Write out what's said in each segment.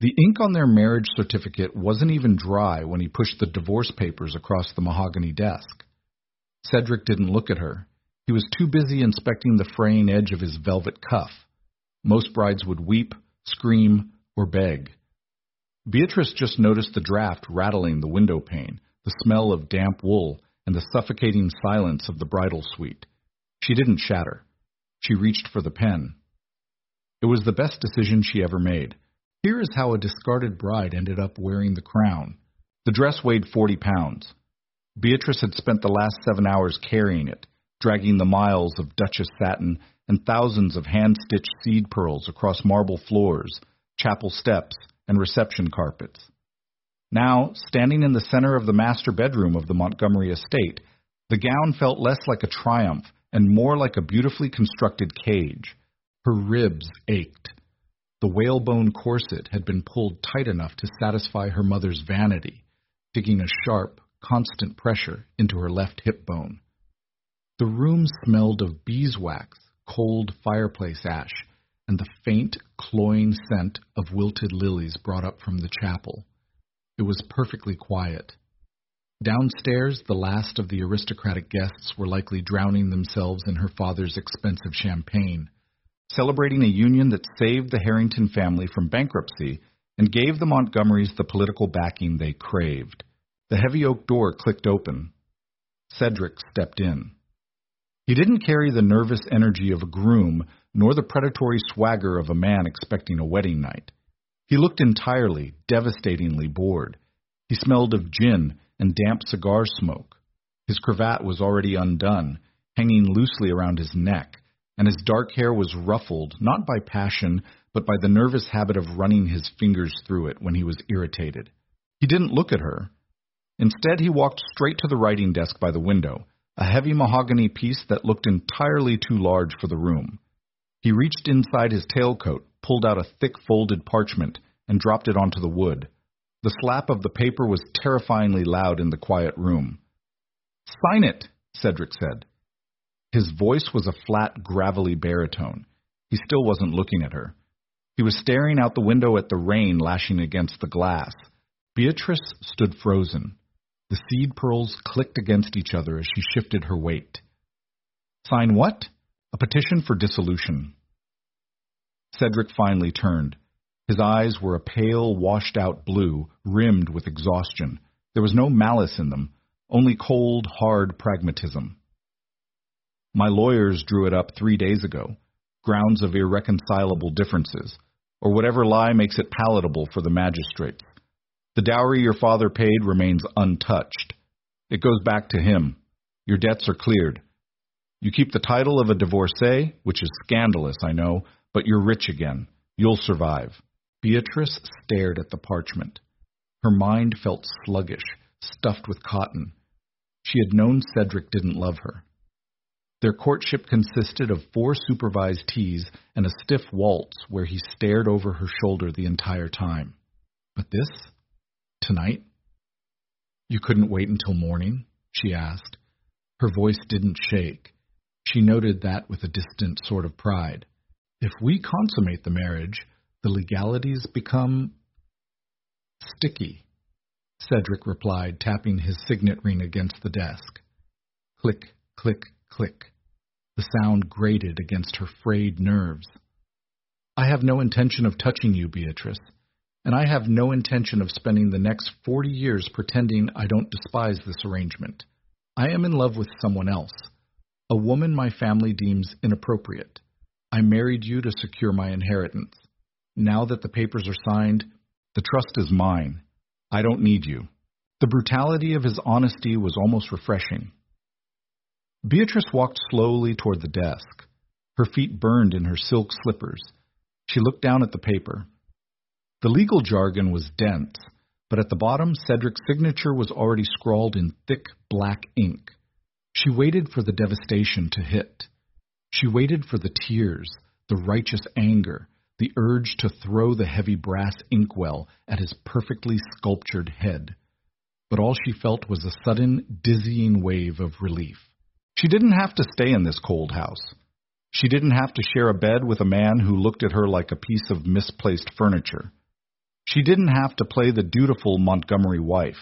The ink on their marriage certificate wasn't even dry when he pushed the divorce papers across the mahogany desk. Cedric didn't look at her. He was too busy inspecting the fraying edge of his velvet cuff. Most brides would weep, scream, or beg. Beatrice just noticed the draft rattling the window pane, the smell of damp wool, and the suffocating silence of the bridal suite. She didn't shatter. She reached for the pen. It was the best decision she ever made. Here is how a discarded bride ended up wearing the crown. The dress weighed 40 pounds. Beatrice had spent the last 7 hours carrying it, dragging the miles of Duchess satin and thousands of hand-stitched seed pearls across marble floors, chapel steps, and reception carpets. Now, standing in the center of the master bedroom of the Montgomery estate, the gown felt less like a triumph and more like a beautifully constructed cage. Her ribs ached. The whalebone corset had been pulled tight enough to satisfy her mother's vanity, digging a sharp, constant pressure into her left hip bone. The room smelled of beeswax, cold fireplace ash, and the faint, cloying scent of wilted lilies brought up from the chapel. It was perfectly quiet. Downstairs, the last of the aristocratic guests were likely drowning themselves in her father's expensive champagne, celebrating a union that saved the Harrington family from bankruptcy and gave the Montgomerys the political backing they craved. The heavy oak door clicked open. Cedric stepped in. He didn't carry the nervous energy of a groom, nor the predatory swagger of a man expecting a wedding night. He looked entirely, devastatingly bored. He smelled of gin and damp cigar smoke. His cravat was already undone, hanging loosely around his neck, and his dark hair was ruffled, not by passion, but by the nervous habit of running his fingers through it when he was irritated. He didn't look at her. Instead, he walked straight to the writing desk by the window, a heavy mahogany piece that looked entirely too large for the room. He reached inside his tailcoat, pulled out a thick folded parchment, and dropped it onto the wood. The slap of the paper was terrifyingly loud in the quiet room. "Sign it," Cedric said. His voice was a flat, gravelly baritone. He still wasn't looking at her. He was staring out the window at the rain lashing against the glass. Beatrice stood frozen. The seed pearls clicked against each other as she shifted her weight. "Sign what?" "A petition for dissolution." Cedric finally turned. His eyes were a pale, washed-out blue, rimmed with exhaustion. There was no malice in them, only cold, hard pragmatism. "My lawyers drew it up 3 days ago. Grounds of irreconcilable differences, or whatever lie makes it palatable for the magistrates. The dowry your father paid remains untouched. It goes back to him. Your debts are cleared. You keep the title of a divorcee, which is scandalous, I know, but you're rich again. You'll survive." Beatrice stared at the parchment. Her mind felt sluggish, stuffed with cotton. She had known Cedric didn't love her. Their courtship consisted of 4 supervised teas and a stiff waltz where he stared over her shoulder the entire time. But this? Tonight? "You couldn't wait until morning?" she asked. Her voice didn't shake. She noted that with a distant sort of pride. "If we consummate the marriage, the legalities become sticky," Cedric replied, tapping his signet ring against the desk. Click, click, click. The sound grated against her frayed nerves. "I have no intention of touching you, Beatrice, and I have no intention of spending the next 40 years pretending I don't despise this arrangement. I am in love with someone else, a woman my family deems inappropriate. I married you to secure my inheritance. Now that the papers are signed, the trust is mine. I don't need you." The brutality of his honesty was almost refreshing. Beatrice walked slowly toward the desk. Her feet burned in her silk slippers. She looked down at the paper. The legal jargon was dense, but at the bottom, Cedric's signature was already scrawled in thick black ink. She waited for the devastation to hit. She waited for the tears, the righteous anger, the urge to throw the heavy brass inkwell at his perfectly sculptured head. But all she felt was a sudden, dizzying wave of relief. She didn't have to stay in this cold house. She didn't have to share a bed with a man who looked at her like a piece of misplaced furniture. She didn't have to play the dutiful Montgomery wife.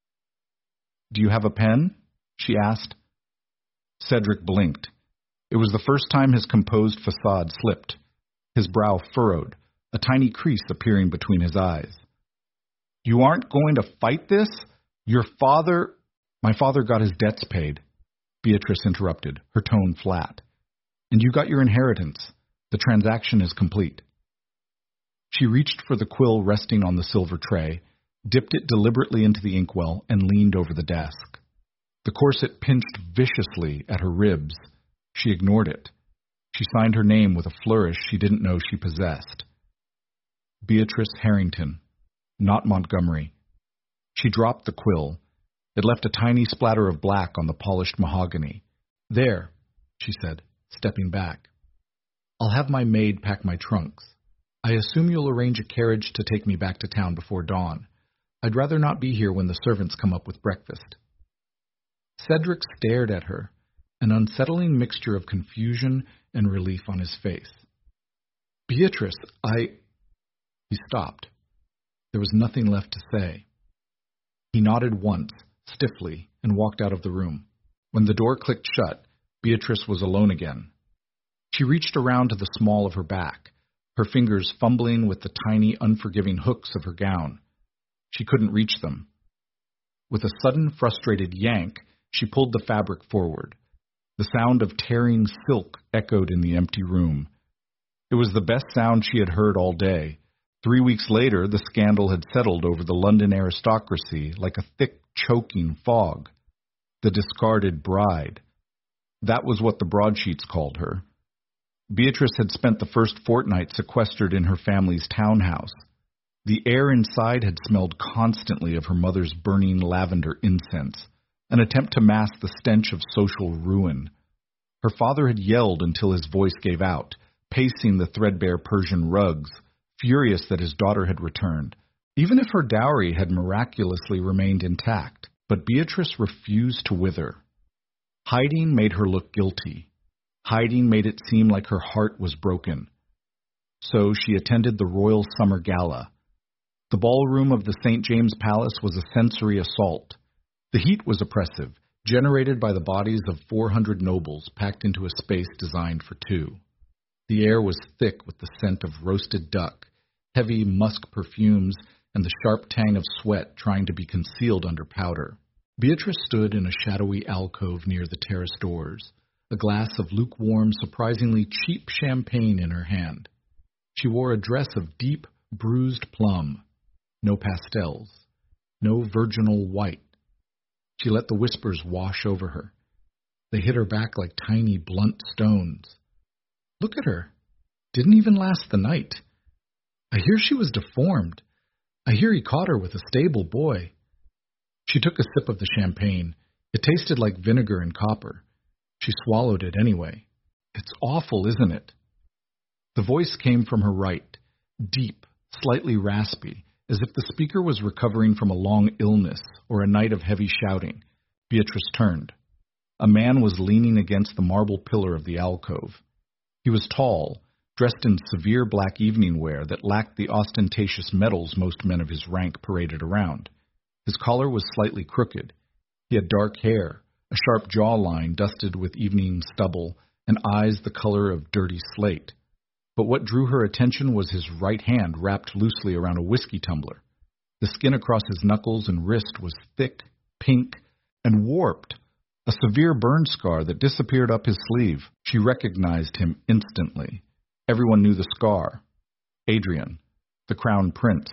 "Do you have a pen?" she asked. Cedric blinked. It was the first time his composed facade slipped. His brow furrowed, a tiny crease appearing between his eyes. "You aren't going to fight this? Your father—" "My father got his debts paid," Beatrice interrupted, her tone flat. "And you got your inheritance. The transaction is complete." She reached for the quill resting on the silver tray, dipped it deliberately into the inkwell, and leaned over the desk. The corset pinched viciously at her ribs. She ignored it. She signed her name with a flourish she didn't know she possessed. Beatrice Harrington, not Montgomery. She dropped the quill. It left a tiny splatter of black on the polished mahogany. "There," she said, stepping back. "I'll have my maid pack my trunks. I assume you'll arrange a carriage to take me back to town before dawn. I'd rather not be here when the servants come up with breakfast." Cedric stared at her, an unsettling mixture of confusion and relief on his face. "Beatrice, He stopped. There was nothing left to say. He nodded once, stiffly, and walked out of the room. When the door clicked shut, Beatrice was alone again. She reached around to the small of her back, her fingers fumbling with the tiny, unforgiving hooks of her gown. She couldn't reach them. With a sudden, frustrated yank, she pulled the fabric forward. The sound of tearing silk echoed in the empty room. It was the best sound she had heard all day. 3 weeks later, the scandal had settled over the London aristocracy like a thick, choking fog. The discarded bride. That was what the broadsheets called her. Beatrice had spent the first fortnight sequestered in her family's townhouse. The air inside had smelled constantly of her mother's burning lavender incense, an attempt to mask the stench of social ruin. Her father had yelled until his voice gave out, pacing the threadbare Persian rugs, furious that his daughter had returned, even if her dowry had miraculously remained intact. But Beatrice refused to wither. Hiding made her look guilty. Hiding made it seem like her heart was broken. So she attended the Royal Summer Gala. The ballroom of the St. James Palace was a sensory assault. The heat was oppressive, generated by the bodies of 400 nobles packed into a space designed for two. The air was thick with the scent of roasted duck, heavy musk perfumes, and the sharp tang of sweat trying to be concealed under powder. Beatrice stood in a shadowy alcove near the terrace doors, a glass of lukewarm, surprisingly cheap champagne in her hand. She wore a dress of deep, bruised plum. No pastels. No virginal white. She let the whispers wash over her. They hit her back like tiny, blunt stones. Look at her. Didn't even last the night. I hear she was deformed. I hear he caught her with a stable boy. She took a sip of the champagne. It tasted like vinegar and copper. She swallowed it anyway. It's awful, isn't it? The voice came from her right, deep, slightly raspy, as if the speaker was recovering from a long illness or a night of heavy shouting. Beatrice turned. A man was leaning against the marble pillar of the alcove. He was tall, dressed in severe black evening wear that lacked the ostentatious medals most men of his rank paraded around. His collar was slightly crooked. He had dark hair, a sharp jawline dusted with evening stubble, and eyes the color of dirty slate. But what drew her attention was his right hand wrapped loosely around a whiskey tumbler. The skin across his knuckles and wrist was thick, pink, and warped, a severe burn scar that disappeared up his sleeve. She recognized him instantly. Everyone knew the scar. Adrian, the crown prince.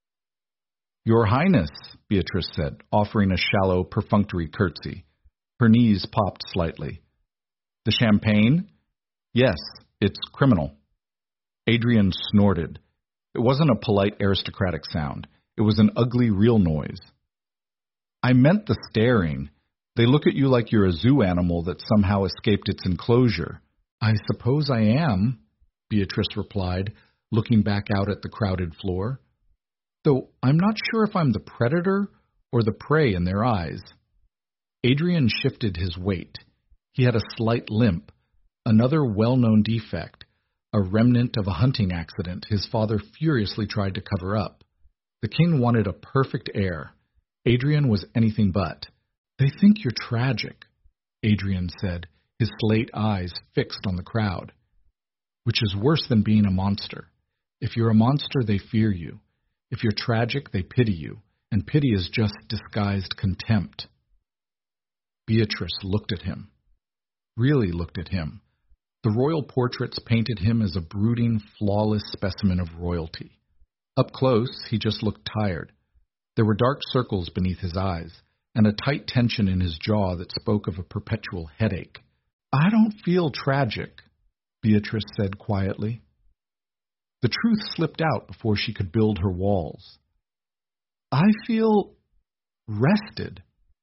"Your Highness," Beatrice said, offering a shallow, perfunctory curtsy. Her knees popped slightly. "The champagne? Yes, it's criminal." Adrian snorted. It wasn't a polite aristocratic sound. It was an ugly, real noise. "I meant the staring. They look at you like you're a zoo animal that somehow escaped its enclosure." "I suppose I am," Beatrice replied, looking back out at the crowded floor. "Though I'm not sure if I'm the predator or the prey in their eyes." Adrian shifted his weight. He had a slight limp, another well-known defect, a remnant of a hunting accident his father furiously tried to cover up. The king wanted a perfect heir. Adrian was anything but. "They think you're tragic," Adrian said, his slate eyes fixed on the crowd. "Which is worse than being a monster. If you're a monster, they fear you. If you're tragic, they pity you, and pity is just disguised contempt." Beatrice looked at him. Really looked at him. The royal portraits painted him as a brooding, flawless specimen of royalty. Up close, he just looked tired. There were dark circles beneath his eyes, and a tight tension in his jaw that spoke of a perpetual headache. "I don't feel tragic," Beatrice said quietly. The truth slipped out before she could build her walls. "I feel rested."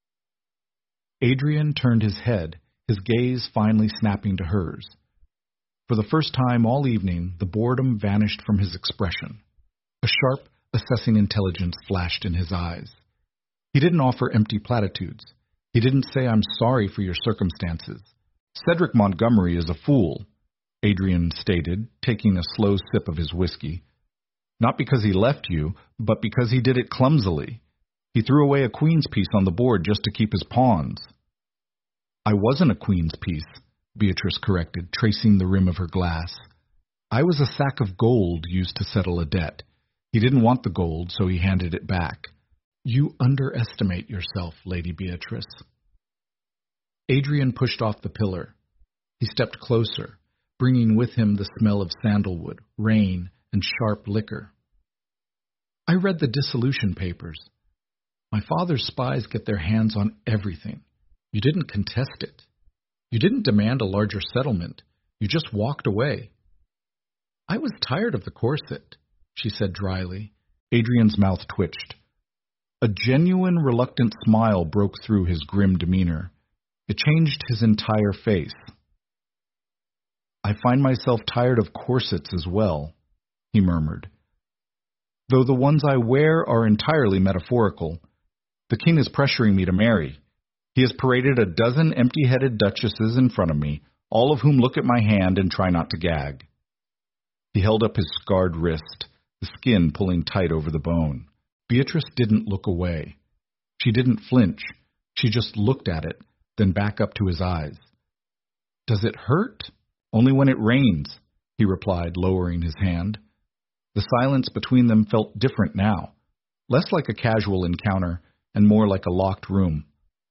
Adrian turned his head, his gaze finally snapping to hers. For the first time all evening, the boredom vanished from his expression. A sharp, assessing intelligence flashed in his eyes. He didn't offer empty platitudes. He didn't say, "I'm sorry for your circumstances." "Cedric Montgomery is a fool," Adrian stated, taking a slow sip of his whiskey. "Not because he left you, but because he did it clumsily. He threw away a queen's piece on the board just to keep his pawns." "I wasn't a queen's piece," Beatrice corrected, tracing the rim of her glass. "I was a sack of gold used to settle a debt. He didn't want the gold, so he handed it back." "You underestimate yourself, Lady Beatrice." Adrian pushed off the pillar. He stepped closer, bringing with him the smell of sandalwood, rain, and sharp liquor. "I read the dissolution papers. My father's spies get their hands on everything. You didn't contest it. You didn't demand a larger settlement. You just walked away." "I was tired of the corset," she said dryly. Adrian's mouth twitched. A genuine, reluctant smile broke through his grim demeanor. It changed his entire face. "I find myself tired of corsets as well," he murmured. "Though the ones I wear are entirely metaphorical. The king is pressuring me to marry. He has paraded a dozen empty-headed duchesses in front of me, all of whom look at my hand and try not to gag." He held up his scarred wrist, the skin pulling tight over the bone. Beatrice didn't look away. She didn't flinch. She just looked at it, then back up to his eyes. "Does it hurt?" "Only when it rains," he replied, lowering his hand. The silence between them felt different now, less like a casual encounter and more like a locked room.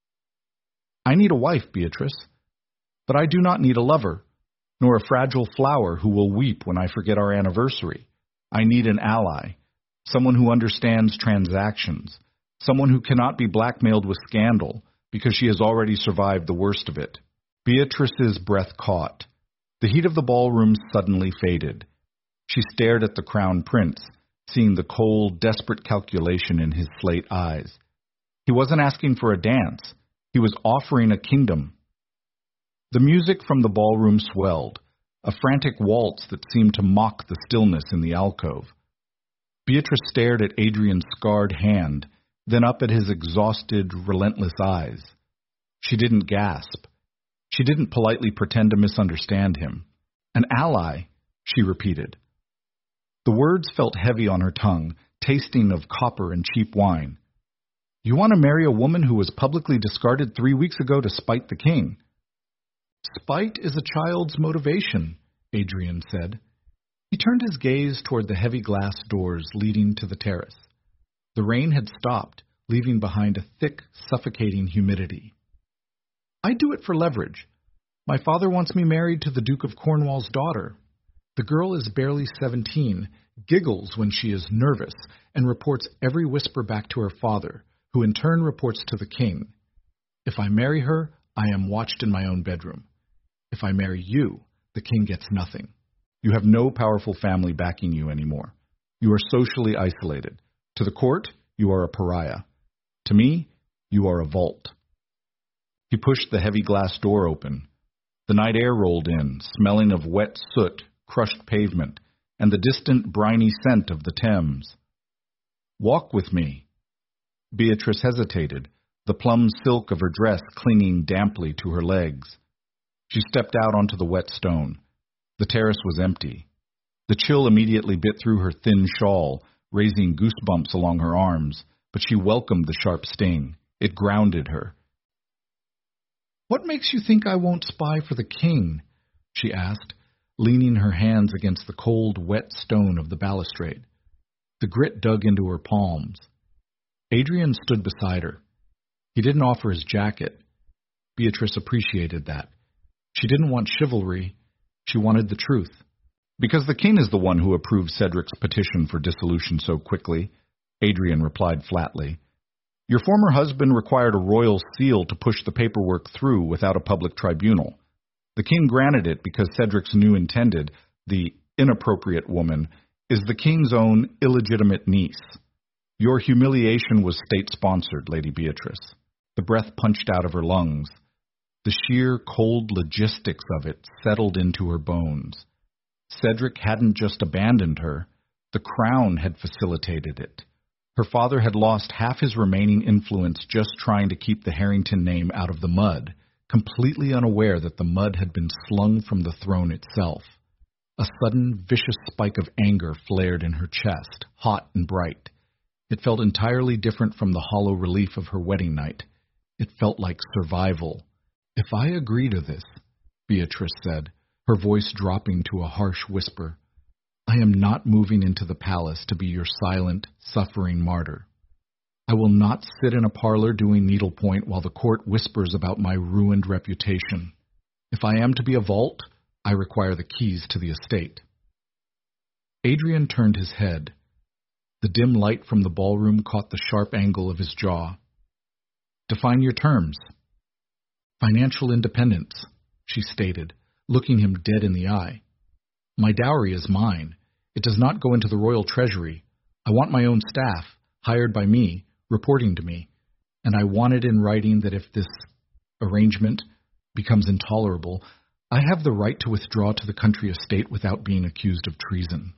"I need a wife, Beatrice, but I do not need a lover, nor a fragile flower who will weep when I forget our anniversary. I need an ally, someone who understands transactions, someone who cannot be blackmailed with scandal because she has already survived the worst of it." Beatrice's breath caught. The heat of the ballroom suddenly faded. She stared at the crown prince, seeing the cold, desperate calculation in his slate eyes. He wasn't asking for a dance. He was offering a kingdom. The music from the ballroom swelled, a frantic waltz that seemed to mock the stillness in the alcove. Beatrice stared at Adrian's scarred hand, then up at his exhausted, relentless eyes. She didn't gasp. She didn't politely pretend to misunderstand him. "An ally," she repeated. The words felt heavy on her tongue, tasting of copper and cheap wine. "You want to marry a woman who was publicly discarded 3 weeks ago to spite the king?" "Spite is a child's motivation," Adrian said. He turned his gaze toward the heavy glass doors leading to the terrace. The rain had stopped, leaving behind a thick, suffocating humidity. "I do it for leverage. My father wants me married to the Duke of Cornwall's daughter. The girl is barely 17, giggles when she is nervous, and reports every whisper back to her father, who in turn reports to the king. If I marry her, I am watched in my own bedroom. If I marry you, the king gets nothing. You have no powerful family backing you anymore. You are socially isolated. To the court, you are a pariah. To me, you are a vault." He pushed the heavy glass door open. The night air rolled in, smelling of wet soot, crushed pavement, and the distant briny scent of the Thames. "Walk with me." Beatrice hesitated, the plum silk of her dress clinging damply to her legs. She stepped out onto the wet stone. The terrace was empty. The chill immediately bit through her thin shawl, raising goosebumps along her arms, but she welcomed the sharp sting. It grounded her. "What makes you think I won't spy for the king?" she asked, leaning her hands against the cold, wet stone of the balustrade. The grit dug into her palms. Adrian stood beside her. He didn't offer his jacket. Beatrice appreciated that. She didn't want chivalry. She wanted the truth. "Because the king is the one who approved Cedric's petition for dissolution so quickly," Adrian replied flatly. "Your former husband required a royal seal to push the paperwork through without a public tribunal. The king granted it because Cedric's new intended, the inappropriate woman, is the king's own illegitimate niece. Your humiliation was state-sponsored, Lady Beatrice." The breath punched out of her lungs. The sheer, cold logistics of it settled into her bones. Cedric hadn't just abandoned her. The crown had facilitated it. Her father had lost half his remaining influence just trying to keep the Harrington name out of the mud, completely unaware that the mud had been slung from the throne itself. A sudden, vicious spike of anger flared in her chest, hot and bright. It felt entirely different from the hollow relief of her wedding night. It felt like survival. "If I agree to this," Beatrice said, her voice dropping to a harsh whisper, "I am not moving into the palace to be your silent, suffering martyr. I will not sit in a parlor doing needlepoint while the court whispers about my ruined reputation. If I am to be a vault, I require the keys to the estate." Adrian turned his head. The dim light from the ballroom caught the sharp angle of his jaw. "Define your terms." "Financial independence," she stated, looking him dead in the eye. "My dowry is mine. It does not go into the royal treasury. I want my own staff, hired by me, reporting to me. And I want it in writing that if this arrangement becomes intolerable, I have the right to withdraw to the country estate without being accused of treason."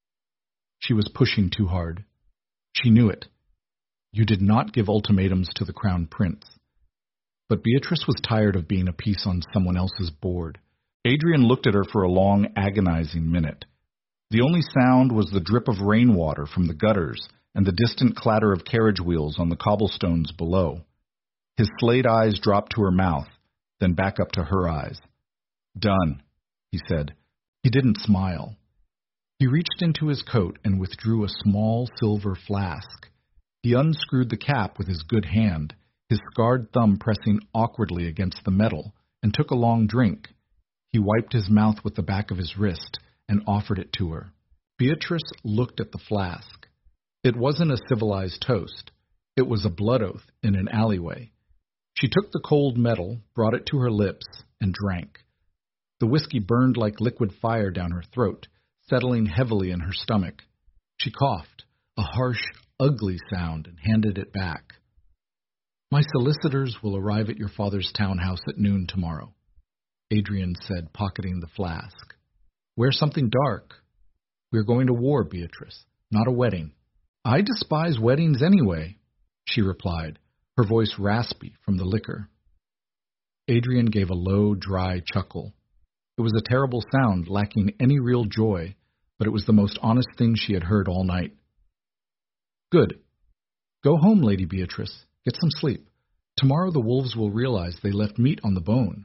She was pushing too hard. She knew it. You did not give ultimatums to the crown prince. But Beatrice was tired of being a piece on someone else's board. Adrian looked at her for a long, agonizing minute. The only sound was the drip of rainwater from the gutters and the distant clatter of carriage wheels on the cobblestones below. His slate eyes dropped to her mouth, then back up to her eyes. "Done," he said. He didn't smile. He reached into his coat and withdrew a small silver flask. He unscrewed the cap with his good hand, his scarred thumb pressing awkwardly against the metal, and took a long drink. He wiped his mouth with the back of his wrist and offered it to her. Beatrice looked at the flask. It wasn't a civilized toast. It was a blood oath in an alleyway. She took the cold metal, brought it to her lips, and drank. The whiskey burned like liquid fire down her throat, settling heavily in her stomach. She coughed, a harsh, ugly sound, and handed it back. "My solicitors will arrive at your father's townhouse at noon tomorrow," Adrian said, pocketing the flask. "Wear something dark. We're going to war, Beatrice, not a wedding." "I despise weddings anyway," she replied, her voice raspy from the liquor. Adrian gave a low, dry chuckle. It was a terrible sound, lacking any real joy, but it was the most honest thing she had heard all night. "Good. Go home, Lady Beatrice. Get some sleep. Tomorrow the wolves will realize they left meat on the bone."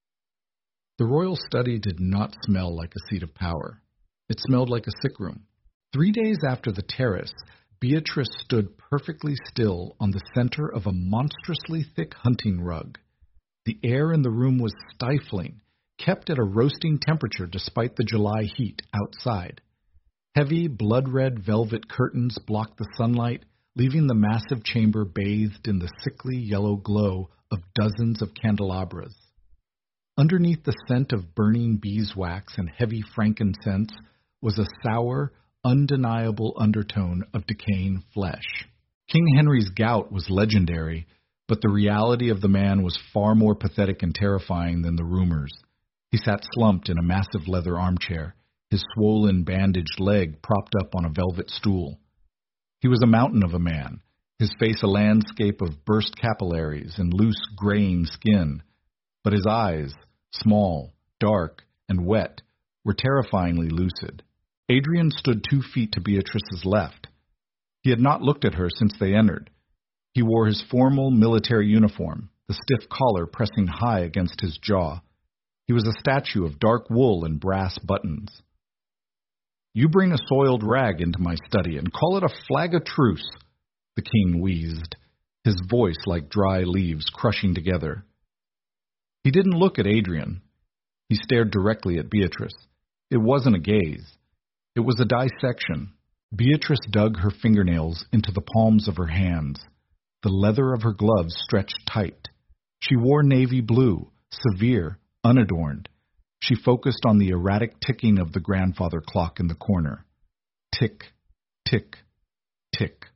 The royal study did not smell like a seat of power. It smelled like a sick room. 3 days after the terrace, Beatrice stood perfectly still on the center of a monstrously thick hunting rug. The air in the room was stifling, kept at a roasting temperature despite the July heat outside. Heavy, blood-red velvet curtains blocked the sunlight, leaving the massive chamber bathed in the sickly yellow glow of dozens of candelabras. Underneath the scent of burning beeswax and heavy frankincense was a sour, undeniable undertone of decaying flesh. King Henry's gout was legendary, but the reality of the man was far more pathetic and terrifying than the rumors. He sat slumped in a massive leather armchair, his swollen, bandaged leg propped up on a velvet stool. He was a mountain of a man, his face a landscape of burst capillaries and loose, graying skin, but his eyes, small, dark, and wet, were terrifyingly lucid. Adrian stood 2 feet to Beatrice's left. He had not looked at her since they entered. He wore his formal military uniform, the stiff collar pressing high against his jaw. He was a statue of dark wool and brass buttons. "You bring a soiled rag into my study and call it a flag of truce," the king wheezed, his voice like dry leaves crushing together. He didn't look at Adrian. He stared directly at Beatrice. It wasn't a gaze. It was a dissection. Beatrice dug her fingernails into the palms of her hands. The leather of her gloves stretched tight. She wore navy blue, severe, unadorned. She focused on the erratic ticking of the grandfather clock in the corner. Tick, tick, tick.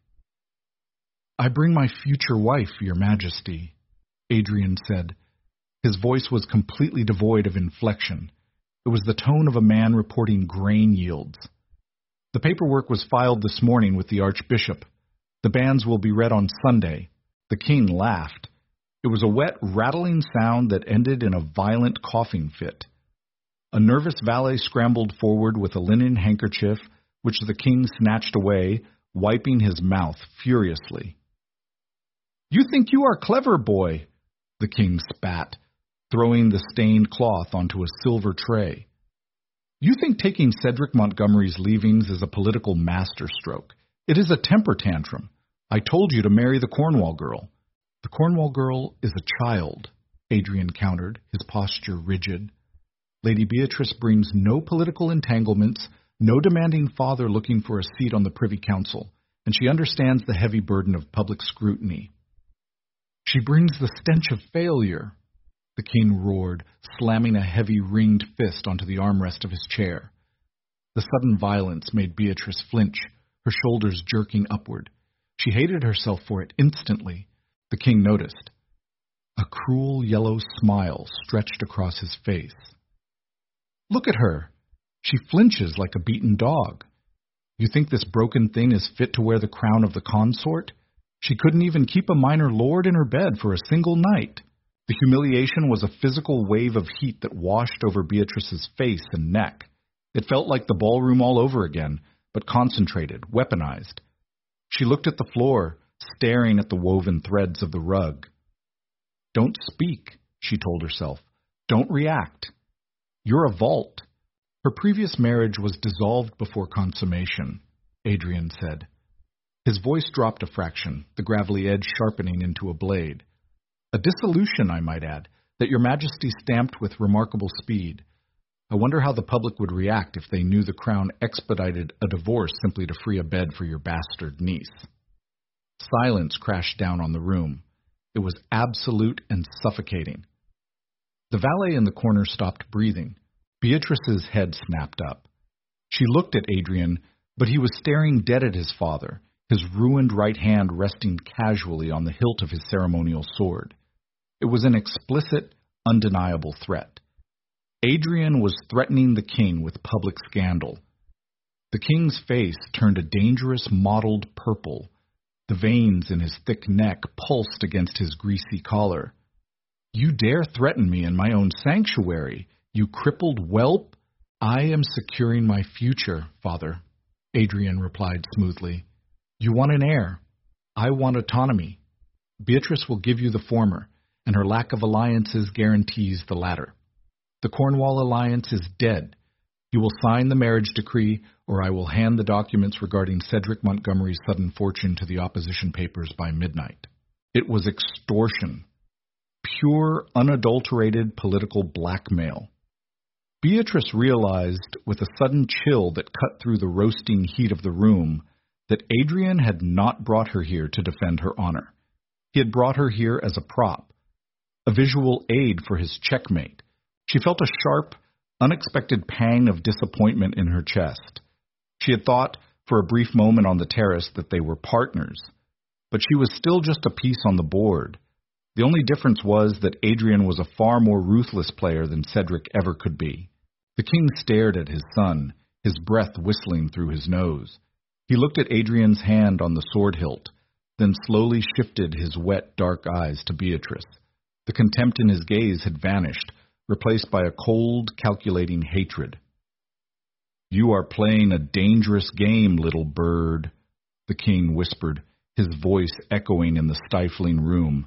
"I bring my future wife, Your Majesty," Adrian said. His voice was completely devoid of inflection. It was the tone of a man reporting grain yields. "The paperwork was filed this morning with the Archbishop. The banns will be read on Sunday." The king laughed. It was a wet, rattling sound that ended in a violent coughing fit. A nervous valet scrambled forward with a linen handkerchief, which the king snatched away, wiping his mouth furiously. "You think you are clever, boy," the king spat, throwing the stained cloth onto a silver tray. "You think taking Cedric Montgomery's leavings is a political masterstroke. It is a temper tantrum. I told you to marry the Cornwall girl." "The Cornwall girl is a child," Adrian countered, his posture rigid. "Lady Beatrice brings no political entanglements, no demanding father looking for a seat on the Privy Council, and she understands the heavy burden of public scrutiny." "She brings the stench of failure," the king roared, slamming a heavy ringed fist onto the armrest of his chair. The sudden violence made Beatrice flinch, her shoulders jerking upward. She hated herself for it instantly. The king noticed. A cruel yellow smile stretched across his face. "Look at her. She flinches like a beaten dog. You think this broken thing is fit to wear the crown of the consort? She couldn't even keep a minor lord in her bed for a single night." The humiliation was a physical wave of heat that washed over Beatrice's face and neck. It felt like the ballroom all over again, but concentrated, weaponized. She looked at the floor, staring at the woven threads of the rug. "Don't speak," she told herself. "Don't react. You're a vault." "Her previous marriage was dissolved before consummation," Adrian said. His voice dropped a fraction, the gravelly edge sharpening into a blade. "A dissolution, I might add, that Your Majesty stamped with remarkable speed. I wonder how the public would react if they knew the crown expedited a divorce simply to free a bed for your bastard niece." Silence crashed down on the room. It was absolute and suffocating. The valet in the corner stopped breathing. Beatrice's head snapped up. She looked at Adrian, but he was staring dead at his father, his ruined right hand resting casually on the hilt of his ceremonial sword. It was an explicit, undeniable threat. Adrian was threatening the king with public scandal. The king's face turned a dangerous mottled purple. The veins in his thick neck pulsed against his greasy collar. "You dare threaten me in my own sanctuary, you crippled whelp?" "I am securing my future, father," Adrian replied smoothly. "You want an heir. I want autonomy. Beatrice will give you the former, and her lack of alliances guarantees the latter. The Cornwall alliance is dead. You will sign the marriage decree, or I will hand the documents regarding Cedric Montgomery's sudden fortune to the opposition papers by midnight." It was extortion. Pure, unadulterated political blackmail. Beatrice realized, with a sudden chill that cut through the roasting heat of the room, that Adrian had not brought her here to defend her honor. He had brought her here as a prop, a visual aid for his checkmate. She felt a sharp, unexpected pang of disappointment in her chest. She had thought, for a brief moment on the terrace, that they were partners, but she was still just a piece on the board. The only difference was that Adrian was a far more ruthless player than Cedric ever could be. The king stared at his son, his breath whistling through his nose. He looked at Adrian's hand on the sword hilt, then slowly shifted his wet, dark eyes to Beatrice. The contempt in his gaze had vanished, replaced by a cold, calculating hatred. "You are playing a dangerous game, little bird," the king whispered, his voice echoing in the stifling room.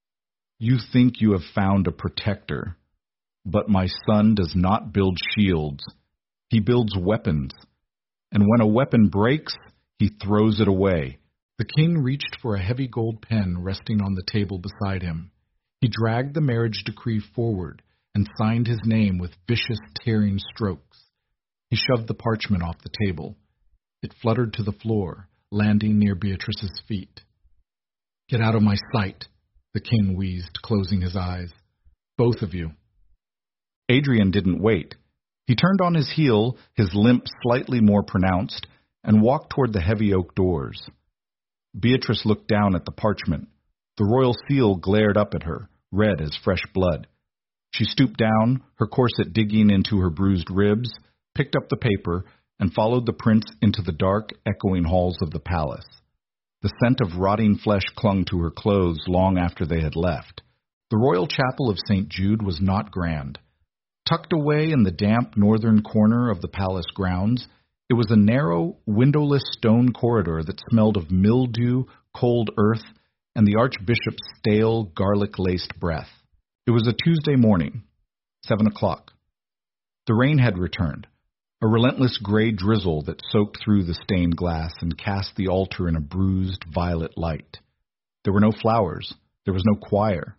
"You think you have found a protector, but my son does not build shields. He builds weapons, and when a weapon breaks, he throws it away." The king reached for a heavy gold pen resting on the table beside him. He dragged the marriage decree forward and signed his name with vicious, tearing strokes. He shoved the parchment off the table. It fluttered to the floor, landing near Beatrice's feet. "Get out of my sight," the king wheezed, closing his eyes. "Both of you." Adrian didn't wait. He turned on his heel, his limp slightly more pronounced, and walked toward the heavy oak doors. Beatrice looked down at the parchment. The royal seal glared up at her, red as fresh blood. She stooped down, her corset digging into her bruised ribs, picked up the paper, and followed the prince into the dark, echoing halls of the palace. The scent of rotting flesh clung to her clothes long after they had left. The royal chapel of St. Jude was not grand. Tucked away in the damp northern corner of the palace grounds, it was a narrow, windowless stone corridor that smelled of mildew, cold earth, and the archbishop's stale, garlic-laced breath. It was a Tuesday morning, 7 o'clock. The rain had returned, a relentless gray drizzle that soaked through the stained glass and cast the altar in a bruised violet light. There were no flowers. There was no choir.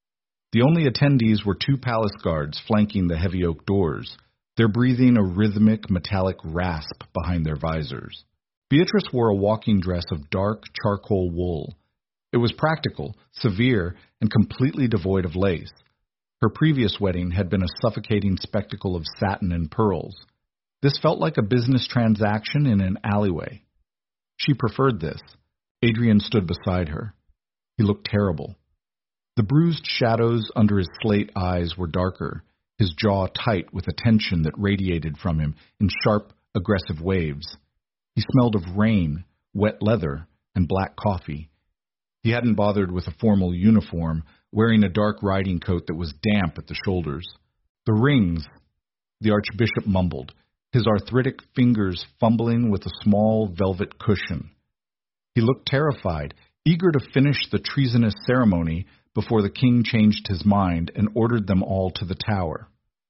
The only attendees were 2 palace guards flanking the heavy oak doors, their breathing a rhythmic metallic rasp behind their visors. Beatrice wore a walking dress of dark charcoal wool. It was practical, severe, and completely devoid of lace. Her previous wedding had been a suffocating spectacle of satin and pearls. This felt like a business transaction in an alleyway. She preferred this. Adrian stood beside her. He looked terrible. The bruised shadows under his slate eyes were darker, his jaw tight with a tension that radiated from him in sharp, aggressive waves. He smelled of rain, wet leather, and black coffee. He hadn't bothered with a formal uniform, wearing a dark riding coat that was damp at the shoulders. "The rings," the archbishop mumbled, his arthritic fingers fumbling with a small velvet cushion. He looked terrified, eager to finish the treasonous ceremony before the king changed his mind and ordered them all to the tower.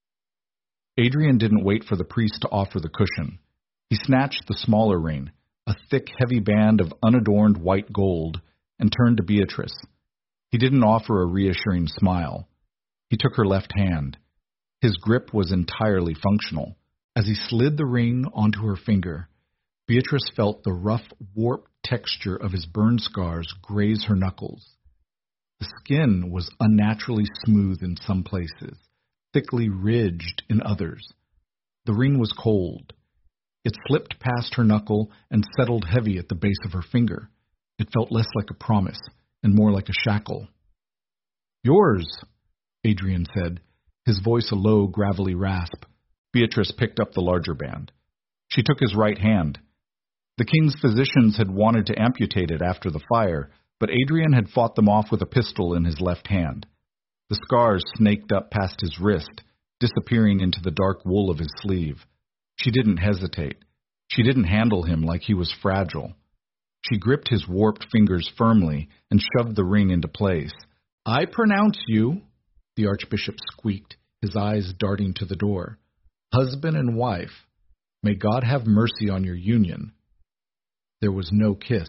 Adrian didn't wait for the priest to offer the cushion. He snatched the smaller ring, a thick, heavy band of unadorned white gold, and turned to Beatrice. He didn't offer a reassuring smile. He took her left hand. His grip was entirely functional. As he slid the ring onto her finger, Beatrice felt the rough, warped texture of his burn scars graze her knuckles. The skin was unnaturally smooth in some places, thickly ridged in others. The ring was cold. It slipped past her knuckle and settled heavy at the base of her finger. It felt less like a promise and more like a shackle. "Yours," Adrian said, his voice a low, gravelly rasp. Beatrice picked up the larger band. She took his right hand. The king's physicians had wanted to amputate it after the fire, but Adrian had fought them off with a pistol in his left hand. The scars snaked up past his wrist, disappearing into the dark wool of his sleeve. She didn't hesitate. She didn't handle him like he was fragile. She gripped his warped fingers firmly and shoved the ring into place. "I pronounce you," the archbishop squeaked, his eyes darting to the door, "husband and wife. May God have mercy on your union." There was no kiss.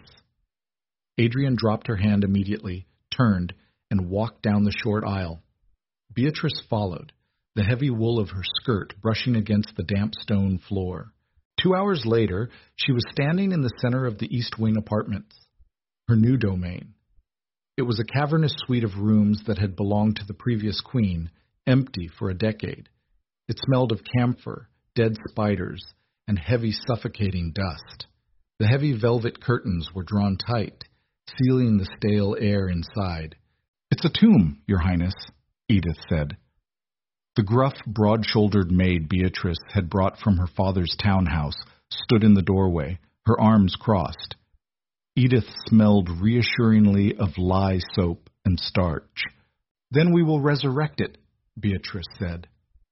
Adrian dropped her hand immediately, turned, and walked down the short aisle. Beatrice followed, the heavy wool of her skirt brushing against the damp stone floor. 2 hours later, she was standing in the center of the East Wing apartments, her new domain. It was a cavernous suite of rooms that had belonged to the previous queen, empty for a decade. It smelled of camphor, dead spiders, and heavy, suffocating dust. The heavy velvet curtains were drawn tight, sealing the stale air inside. "It's a tomb, Your Highness," Edith said. The gruff, broad-shouldered maid Beatrice had brought from her father's townhouse stood in the doorway, her arms crossed. Edith smelled reassuringly of lye soap and starch. "Then we will resurrect it," Beatrice said.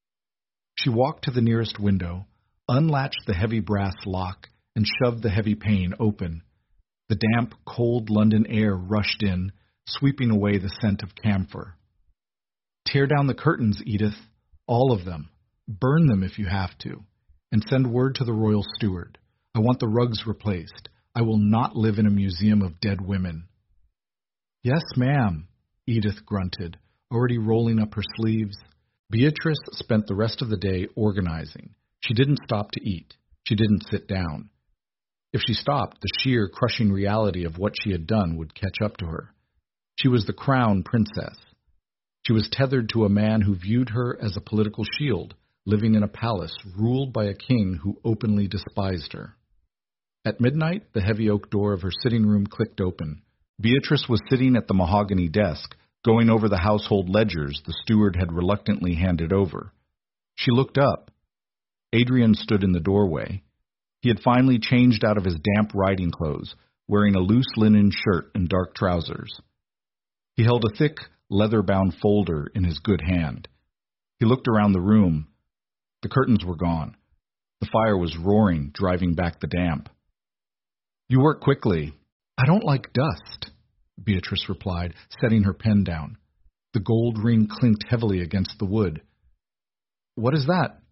She walked to the nearest window, unlatched the heavy brass lock, and shoved the heavy pane open. The damp, cold London air rushed in, sweeping away the scent of camphor. "Tear down the curtains, Edith, all of them. Burn them if you have to. And send word to the royal steward. I want the rugs replaced. I will not live in a museum of dead women." "Yes, ma'am," Edith grunted, already rolling up her sleeves. Beatrice spent the rest of the day organizing. She didn't stop to eat. She didn't sit down. If she stopped, the sheer, crushing reality of what she had done would catch up to her. She was the crown princess. She was tethered to a man who viewed her as a political shield, living in a palace ruled by a king who openly despised her. At midnight, the heavy oak door of her sitting room clicked open. Beatrice was sitting at the mahogany desk, going over the household ledgers the steward had reluctantly handed over. She looked up. Adrian stood in the doorway. He had finally changed out of his damp riding clothes, wearing a loose linen shirt and dark trousers. He held a thick, leather-bound folder in his good hand. He looked around the room. The curtains were gone. The fire was roaring, driving back the damp. "You work quickly." "I don't like dust," Beatrice replied, setting her pen down. The gold ring clinked heavily against the wood. "What is that?"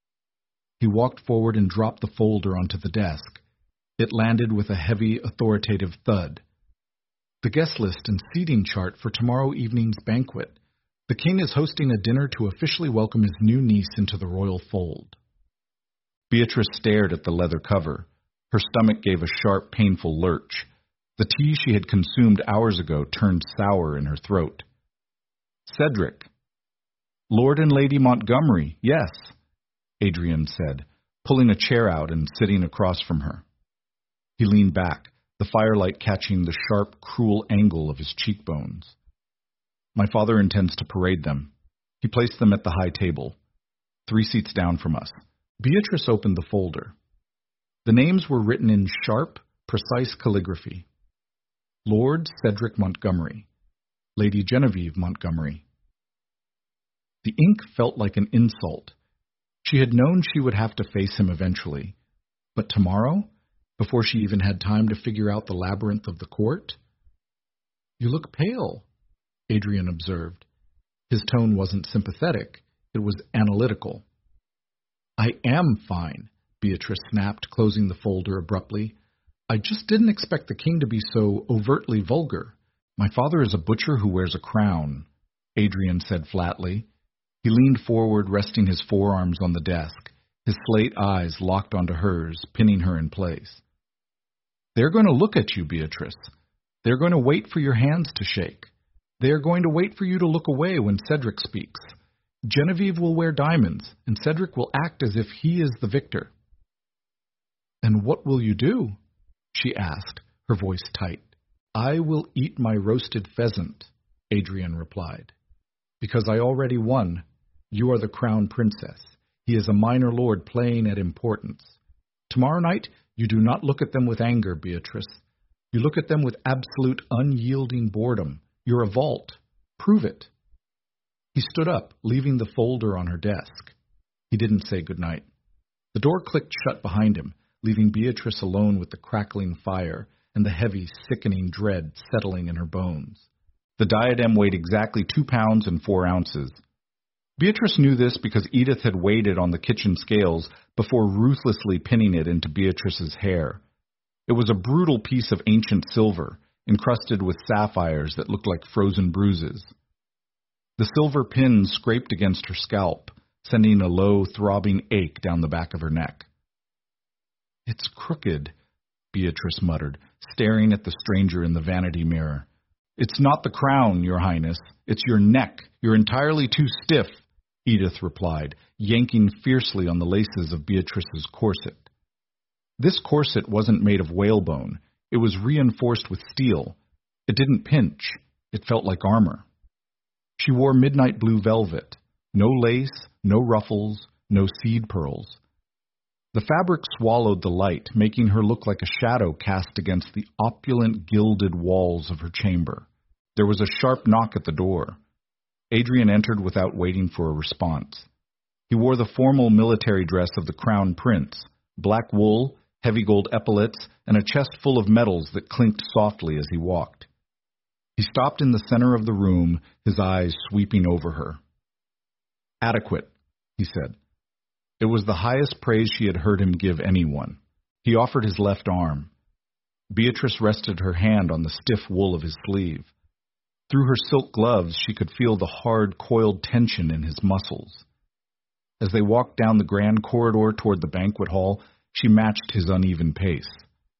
He walked forward and dropped the folder onto the desk. It landed with a heavy, authoritative thud. "The guest list and seating chart for tomorrow evening's banquet. The king is hosting a dinner to officially welcome his new niece into the royal fold." Beatrice stared at the leather cover. Her stomach gave a sharp, painful lurch. The tea she had consumed hours ago turned sour in her throat. "Cedric." "Lord and Lady Montgomery, yes," Adrian said, pulling a chair out and sitting across from her. He leaned back, the firelight catching the sharp, cruel angle of his cheekbones. "My father intends to parade them." He placed them at the high table, 3 seats down from us. Beatrice opened the folder. The names were written in sharp, precise calligraphy. Lord Cedric Montgomery, Lady Genevieve Montgomery. The ink felt like an insult. She had known she would have to face him eventually. But tomorrow, before she even had time to figure out the labyrinth of the court? "You look pale," Adrian observed. His tone wasn't sympathetic. It was analytical. "I am fine," Beatrice snapped, closing the folder abruptly. "I just didn't expect the king to be so overtly vulgar. My father is a butcher who wears a crown," Adrian said flatly. He leaned forward, resting his forearms on the desk, his slate eyes locked onto hers, pinning her in place. "They're going to look at you, Beatrice. They're going to wait for your hands to shake. They're going to wait for you to look away when Cedric speaks. Genevieve will wear diamonds, and Cedric will act as if he is the victor." "And what will you do?" she asked, her voice tight. "I will eat my roasted pheasant," Adrian replied. "Because I already won. You are the crown princess. He is a minor lord playing at importance. Tomorrow night, you do not look at them with anger, Beatrice. You look at them with absolute unyielding boredom. You're a vault. Prove it." He stood up, leaving the folder on her desk. He didn't say goodnight. The door clicked shut behind him, leaving Beatrice alone with the crackling fire and the heavy, sickening dread settling in her bones. The diadem weighed exactly 2 pounds and 4 ounces. Beatrice knew this because Edith had weighed it on the kitchen scales before ruthlessly pinning it into Beatrice's hair. It was a brutal piece of ancient silver, encrusted with sapphires that looked like frozen bruises. The silver pin scraped against her scalp, sending a low, throbbing ache down the back of her neck. "It's crooked," Beatrice muttered, staring at the stranger in the vanity mirror. "It's not the crown, Your Highness. It's your neck. You're entirely too stiff," Edith replied, yanking fiercely on the laces of Beatrice's corset. This corset wasn't made of whalebone. It was reinforced with steel. It didn't pinch. It felt like armor. She wore midnight blue velvet. No lace, no ruffles, no seed pearls. The fabric swallowed the light, making her look like a shadow cast against the opulent gilded walls of her chamber. There was a sharp knock at the door. Adrian entered without waiting for a response. He wore the formal military dress of the crown prince, black wool heavy gold epaulets, and a chest full of medals that clinked softly as he walked. He stopped in the center of the room, his eyes sweeping over her. "Adequate," he said. It was the highest praise she had heard him give anyone. He offered his left arm. Beatrice rested her hand on the stiff wool of his sleeve. Through her silk gloves, she could feel the hard, coiled tension in his muscles. As they walked down the grand corridor toward the banquet hall, she matched his uneven pace.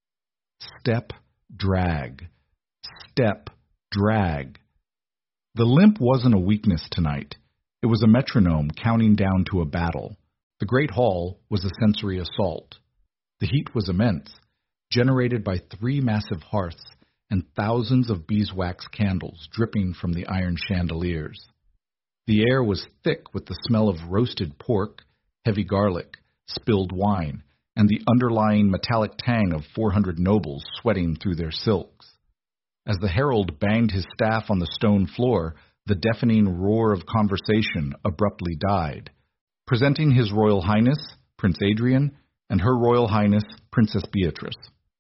Step, drag. Step, drag. The limp wasn't a weakness tonight. It was a metronome counting down to a battle. The great hall was a sensory assault. The heat was immense, generated by 3 massive hearths and thousands of beeswax candles dripping from the iron chandeliers. The air was thick with the smell of roasted pork, heavy garlic, spilled wine, and the underlying metallic tang of 400 nobles sweating through their silks. As the herald banged his staff on the stone floor, the deafening roar of conversation abruptly died, presenting His Royal Highness, Prince Adrian, and Her Royal Highness, Princess Beatrice.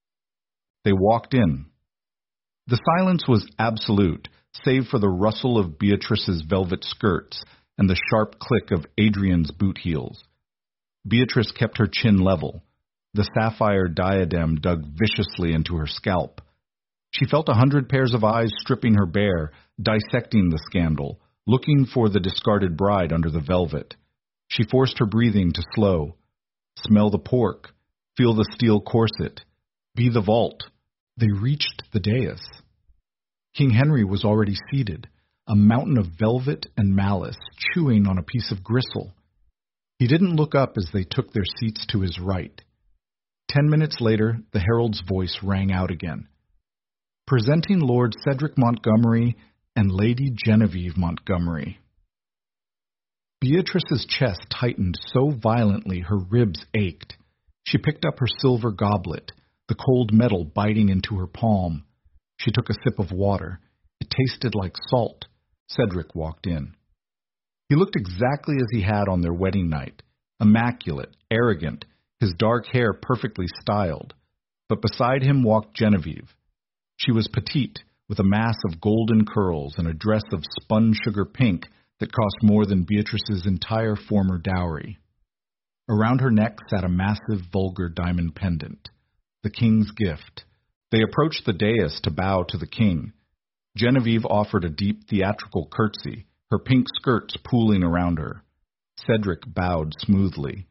They walked in. The silence was absolute, save for the rustle of Beatrice's velvet skirts and the sharp click of Adrian's boot heels. Beatrice kept her chin level. The sapphire diadem dug viciously into her scalp. She felt 100 pairs of eyes stripping her bare, dissecting the scandal, looking for the discarded bride under the velvet. She forced her breathing to slow. Smell the pork. Feel the steel corset. Be the vault. They reached the dais. King Henry was already seated, a mountain of velvet and malice, chewing on a piece of gristle. He didn't look up as they took their seats to his right. 10 minutes later, the herald's voice rang out again. Presenting Lord Cedric Montgomery and Lady Genevieve Montgomery. Beatrice's chest tightened so violently her ribs ached. She picked up her silver goblet, the cold metal biting into her palm. She took a sip of water. It tasted like salt. Cedric walked in. He looked exactly as he had on their wedding night, immaculate, arrogant, his dark hair perfectly styled. But beside him walked Genevieve. She was petite, with a mass of golden curls and a dress of spun sugar pink that cost more than Beatrice's entire former dowry. Around her neck sat a massive, vulgar diamond pendant, the king's gift. They approached the dais to bow to the king. Genevieve offered a deep theatrical curtsy, her pink skirts pooling around her. Cedric bowed smoothly.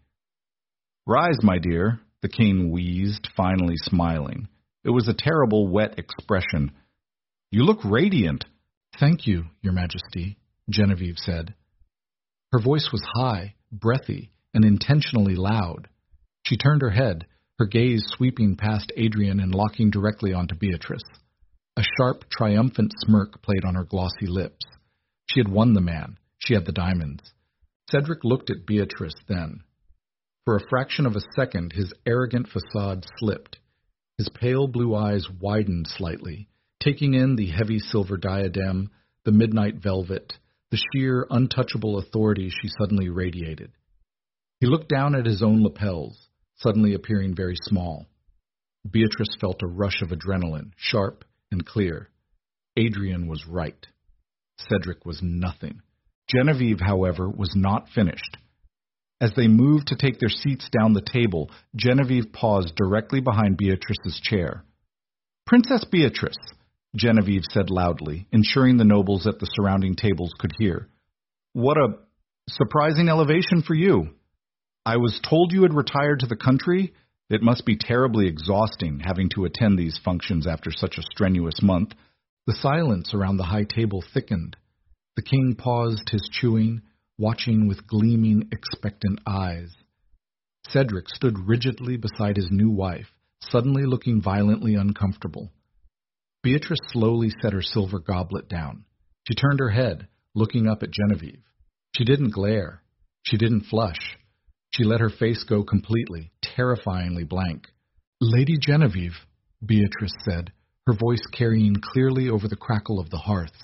"Rise, my dear," the king wheezed, finally smiling. It was a terrible, wet expression. "You look radiant." "Thank you, Your Majesty," Genevieve said. Her voice was high, breathy, and intentionally loud. She turned her head, her gaze sweeping past Adrian and locking directly onto Beatrice. A sharp, triumphant smirk played on her glossy lips. She had won the man. She had the diamonds. Cedric looked at Beatrice then. For a fraction of a second, his arrogant facade slipped. His pale blue eyes widened slightly, taking in the heavy silver diadem, the midnight velvet, the sheer, untouchable authority she suddenly radiated. He looked down at his own lapels, suddenly appearing very small. Beatrice felt a rush of adrenaline, sharp and clear. Adrian was right. Cedric was nothing. Genevieve, however, was not finished. As they moved to take their seats down the table, Genevieve paused directly behind Beatrice's chair. "Princess Beatrice," Genevieve said loudly, ensuring the nobles at the surrounding tables could hear. "What a surprising elevation for you. I was told you had retired to the country. It must be terribly exhausting having to attend these functions after such a strenuous month." The silence around the high table thickened. The king paused his chewing, watching with gleaming, expectant eyes. Cedric stood rigidly beside his new wife, suddenly looking violently uncomfortable. Beatrice slowly set her silver goblet down. She turned her head, looking up at Genevieve. She didn't glare. She didn't flush. She let her face go completely, terrifyingly blank. "Lady Genevieve," Beatrice said, her voice carrying clearly over the crackle of the hearths.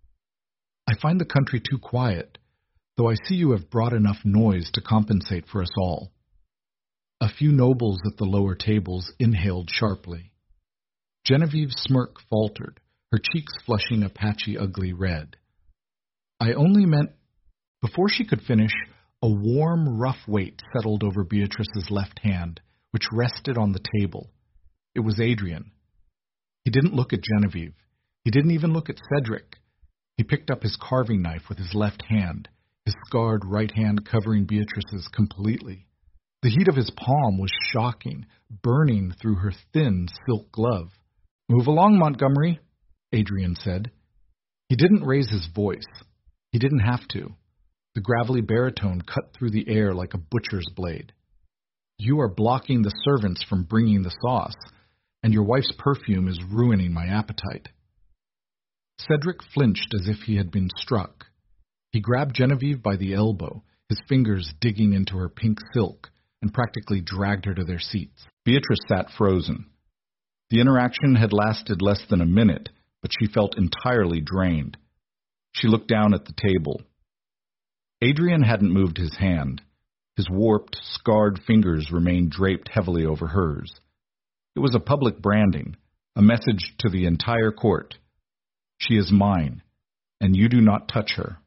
"I find the country too quiet, though I see you have brought enough noise to compensate for us all." A few nobles at the lower tables inhaled sharply. Genevieve's smirk faltered, her cheeks flushing a patchy, ugly red. I only meant... Before she could finish, a warm, rough weight settled over Beatrice's left hand, which rested on the table. It was Adrian. He didn't look at Genevieve. He didn't even look at Cedric. He picked up his carving knife with his left hand, his scarred right hand covering Beatrice's completely. The heat of his palm was shocking, burning through her thin silk glove. "Move along, Montgomery," Adrian said. He didn't raise his voice. He didn't have to. The gravelly baritone cut through the air like a butcher's blade. "You are blocking the servants from bringing the sauce, and your wife's perfume is ruining my appetite." Cedric flinched as if he had been struck. He grabbed Genevieve by the elbow, his fingers digging into her pink silk, and practically dragged her to their seats. Beatrice sat frozen. The interaction had lasted less than a minute, but she felt entirely drained. She looked down at the table. Adrian hadn't moved his hand. His warped, scarred fingers remained draped heavily over hers. It was a public branding, a message to the entire court. She is mine, and you do not touch her.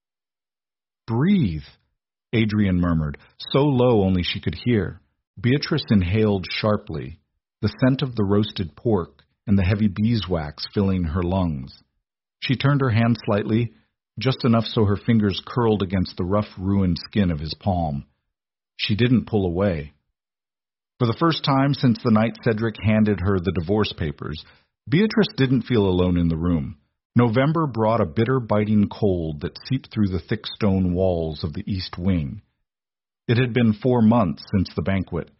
"Breathe," Adrian murmured, so low only she could hear. Beatrice inhaled sharply, the scent of the roasted pork and the heavy beeswax filling her lungs. She turned her hand slightly, just enough so her fingers curled against the rough, ruined skin of his palm. She didn't pull away. For the first time since the night Cedric handed her the divorce papers, Beatrice didn't feel alone in the room. November brought a bitter, biting cold that seeped through the thick stone walls of the east wing. It had been 4 months since the banquet,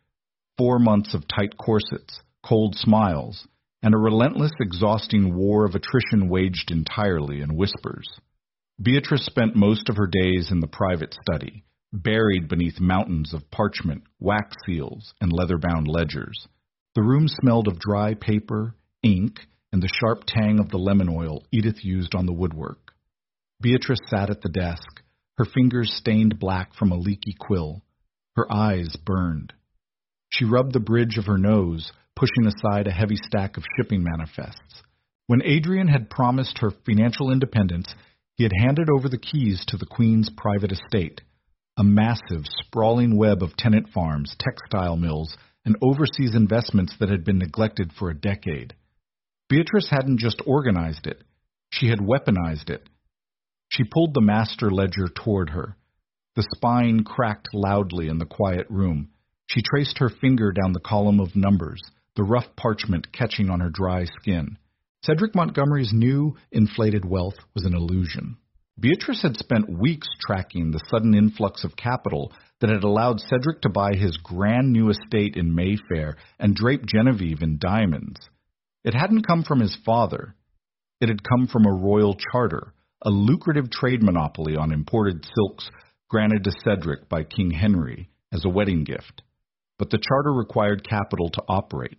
4 months of tight corsets, cold smiles, and a relentless, exhausting war of attrition waged entirely in whispers. Beatrice spent most of her days in the private study, buried beneath mountains of parchment, wax seals, and leather-bound ledgers. The room smelled of dry paper, ink, and the sharp tang of the lemon oil Edith used on the woodwork. Beatrice sat at the desk, her fingers stained black from a leaky quill. Her eyes burned. She rubbed the bridge of her nose, pushing aside a heavy stack of shipping manifests. When Adrian had promised her financial independence, he had handed over the keys to the Queen's private estate, a massive, sprawling web of tenant farms, textile mills, and overseas investments that had been neglected for a decade. Beatrice hadn't just organized it. She had weaponized it. She pulled the master ledger toward her. The spine cracked loudly in the quiet room. She traced her finger down the column of numbers, the rough parchment catching on her dry skin. Cedric Montgomery's new, inflated wealth was an illusion. Beatrice had spent weeks tracking the sudden influx of capital that had allowed Cedric to buy his grand new estate in Mayfair and drape Genevieve in diamonds. It hadn't come from his father. It had come from a royal charter, a lucrative trade monopoly on imported silks granted to Cedric by King Henry as a wedding gift. But the charter required capital to operate.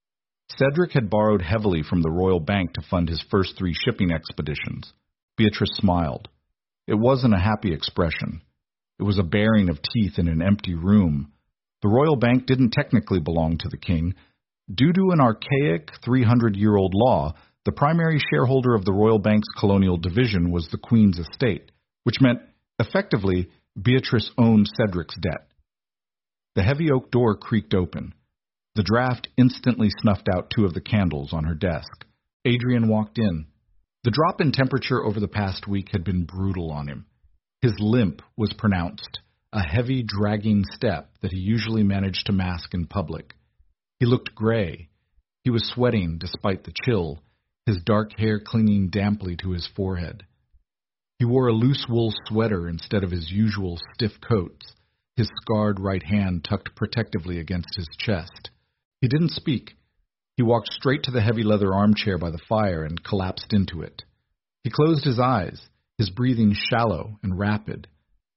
Cedric had borrowed heavily from the Royal Bank to fund his first 3 shipping expeditions. Beatrice smiled. It wasn't a happy expression. It was a baring of teeth in an empty room. The Royal Bank didn't technically belong to the king. Due to an archaic 300-year-old law, the primary shareholder of the Royal Bank's colonial division was the Queen's estate, which meant, effectively, Beatrice owned Cedric's debt. The heavy oak door creaked open. The draft instantly snuffed out 2 of the candles on her desk. Adrian walked in. The drop in temperature over the past week had been brutal on him. His limp was pronounced, a heavy, dragging step that he usually managed to mask in public. He looked gray. He was sweating despite the chill, his dark hair clinging damply to his forehead. He wore a loose wool sweater instead of his usual stiff coats, his scarred right hand tucked protectively against his chest. He didn't speak. He walked straight to the heavy leather armchair by the fire and collapsed into it. He closed his eyes, his breathing shallow and rapid.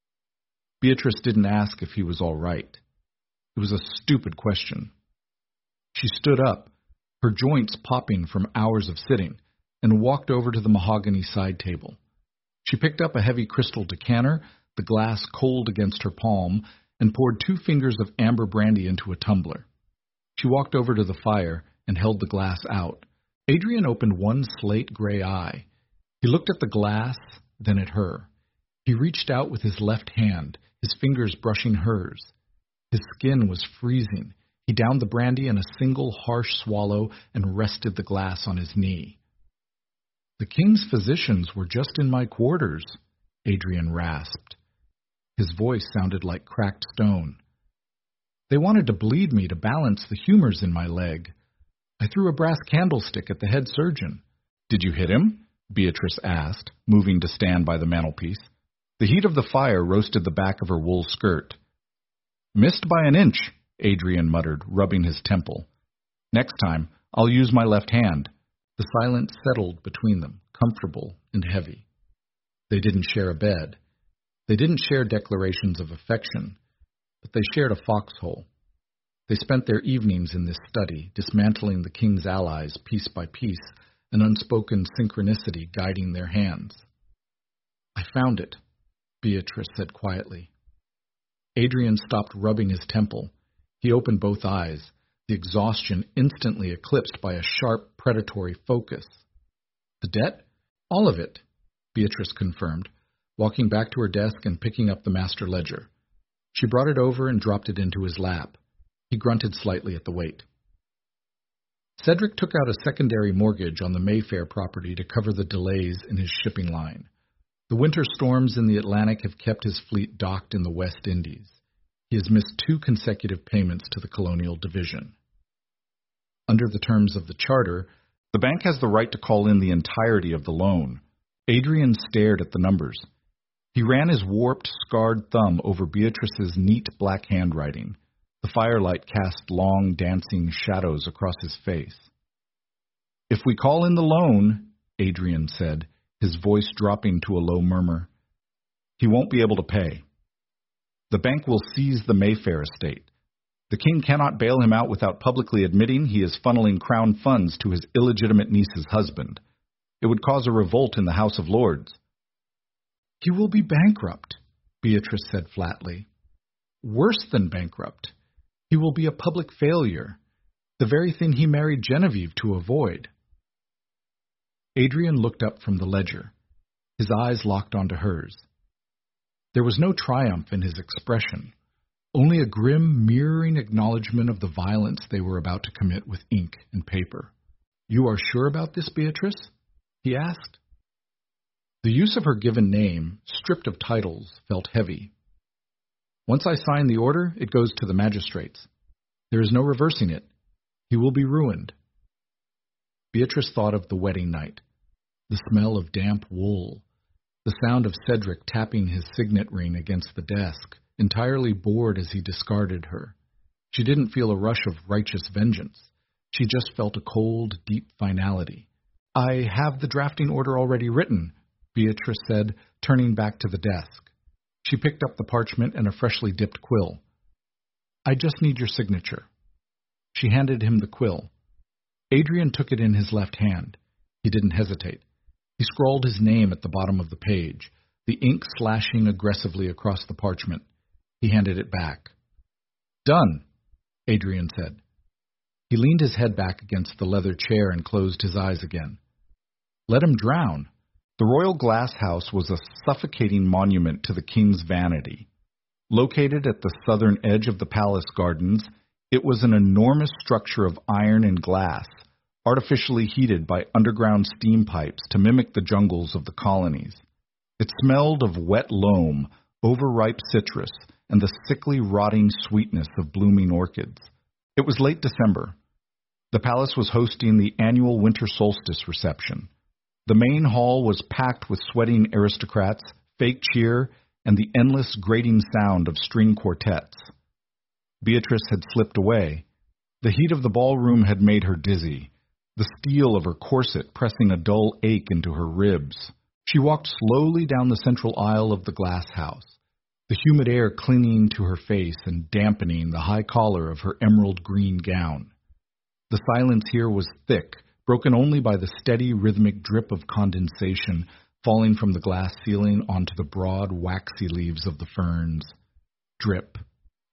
Beatrice didn't ask if he was all right. It was a stupid question. She stood up, her joints popping from hours of sitting, and walked over to the mahogany side table. She picked up a heavy crystal decanter, the glass cold against her palm, and poured 2 fingers of amber brandy into a tumbler. She walked over to the fire and held the glass out. Adrian opened one slate-gray eye. He looked at the glass, then at her. He reached out with his left hand, his fingers brushing hers. His skin was freezing. He downed the brandy in a single harsh swallow and rested the glass on his knee. "The king's physicians were just in my quarters," Adrian rasped. His voice sounded like cracked stone. "They wanted to bleed me to balance the humors in my leg. I threw a brass candlestick at the head surgeon." "Did you hit him?" Beatrice asked, moving to stand by the mantelpiece. The heat of the fire roasted the back of her wool skirt. "Missed by an inch," Adrian muttered, rubbing his temple. "Next time, I'll use my left hand." The silence settled between them, comfortable and heavy. They didn't share a bed. They didn't share declarations of affection, but they shared a foxhole. They spent their evenings in this study, dismantling the king's allies piece by piece, an unspoken synchronicity guiding their hands. "I found it," Beatrice said quietly. Adrian stopped rubbing his temple. He opened both eyes, the exhaustion instantly eclipsed by a sharp, predatory focus. "The debt? All of it," Beatrice confirmed, walking back to her desk and picking up the master ledger. She brought it over and dropped it into his lap. He grunted slightly at the weight. Cedric took out a secondary mortgage on the Mayfair property to cover the delays in his shipping line. The winter storms in the Atlantic have kept his fleet docked in the West Indies. He has missed 2 consecutive payments to the Colonial Division. Under the terms of the charter, the bank has the right to call in the entirety of the loan. Adrian stared at the numbers. He ran his warped, scarred thumb over Beatrice's neat black handwriting. The firelight cast long, dancing shadows across his face. "If we call in the loan," Adrian said, his voice dropping to a low murmur, "he won't be able to pay. The bank will seize the Mayfair estate. The king cannot bail him out without publicly admitting he is funneling crown funds to his illegitimate niece's husband. It would cause a revolt in the House of Lords." "He will be bankrupt," Beatrice said flatly. "Worse than bankrupt. He will be a public failure, the very thing he married Genevieve to avoid." Adrian looked up from the ledger. His eyes locked onto hers. There was no triumph in his expression, only a grim, mirroring acknowledgement of the violence they were about to commit with ink and paper. "You are sure about this, Beatrice?" he asked. The use of her given name, stripped of titles, felt heavy. "Once I sign the order, it goes to the magistrates. There is no reversing it. He will be ruined." Beatrice thought of the wedding night, the smell of damp wool, the sound of Cedric tapping his signet ring against the desk, entirely bored as he discarded her. She didn't feel a rush of righteous vengeance. She just felt a cold, deep finality. "I have the drafting order already written," Beatrice said, turning back to the desk. She picked up the parchment and a freshly dipped quill. "I just need your signature." She handed him the quill. Adrian took it in his left hand. He didn't hesitate. He scrawled his name at the bottom of the page, the ink slashing aggressively across the parchment. He handed it back. "Done," Adrian said. He leaned his head back against the leather chair and closed his eyes again. Let him drown. The Royal Glass House was a suffocating monument to the king's vanity. Located at the southern edge of the palace gardens, it was an enormous structure of iron and glass, artificially heated by underground steam pipes to mimic the jungles of the colonies. It smelled of wet loam, overripe citrus, and the sickly, rotting sweetness of blooming orchids. It was late December. The palace was hosting the annual winter solstice reception. The main hall was packed with sweating aristocrats, fake cheer, and the endless grating sound of string quartets. Beatrice had slipped away. The heat of the ballroom had made her dizzy, the steel of her corset pressing a dull ache into her ribs. She walked slowly down the central aisle of the glass house, the humid air clinging to her face and dampening the high collar of her emerald green gown. The silence here was thick, broken only by the steady rhythmic drip of condensation falling from the glass ceiling onto the broad waxy leaves of the ferns. Drip,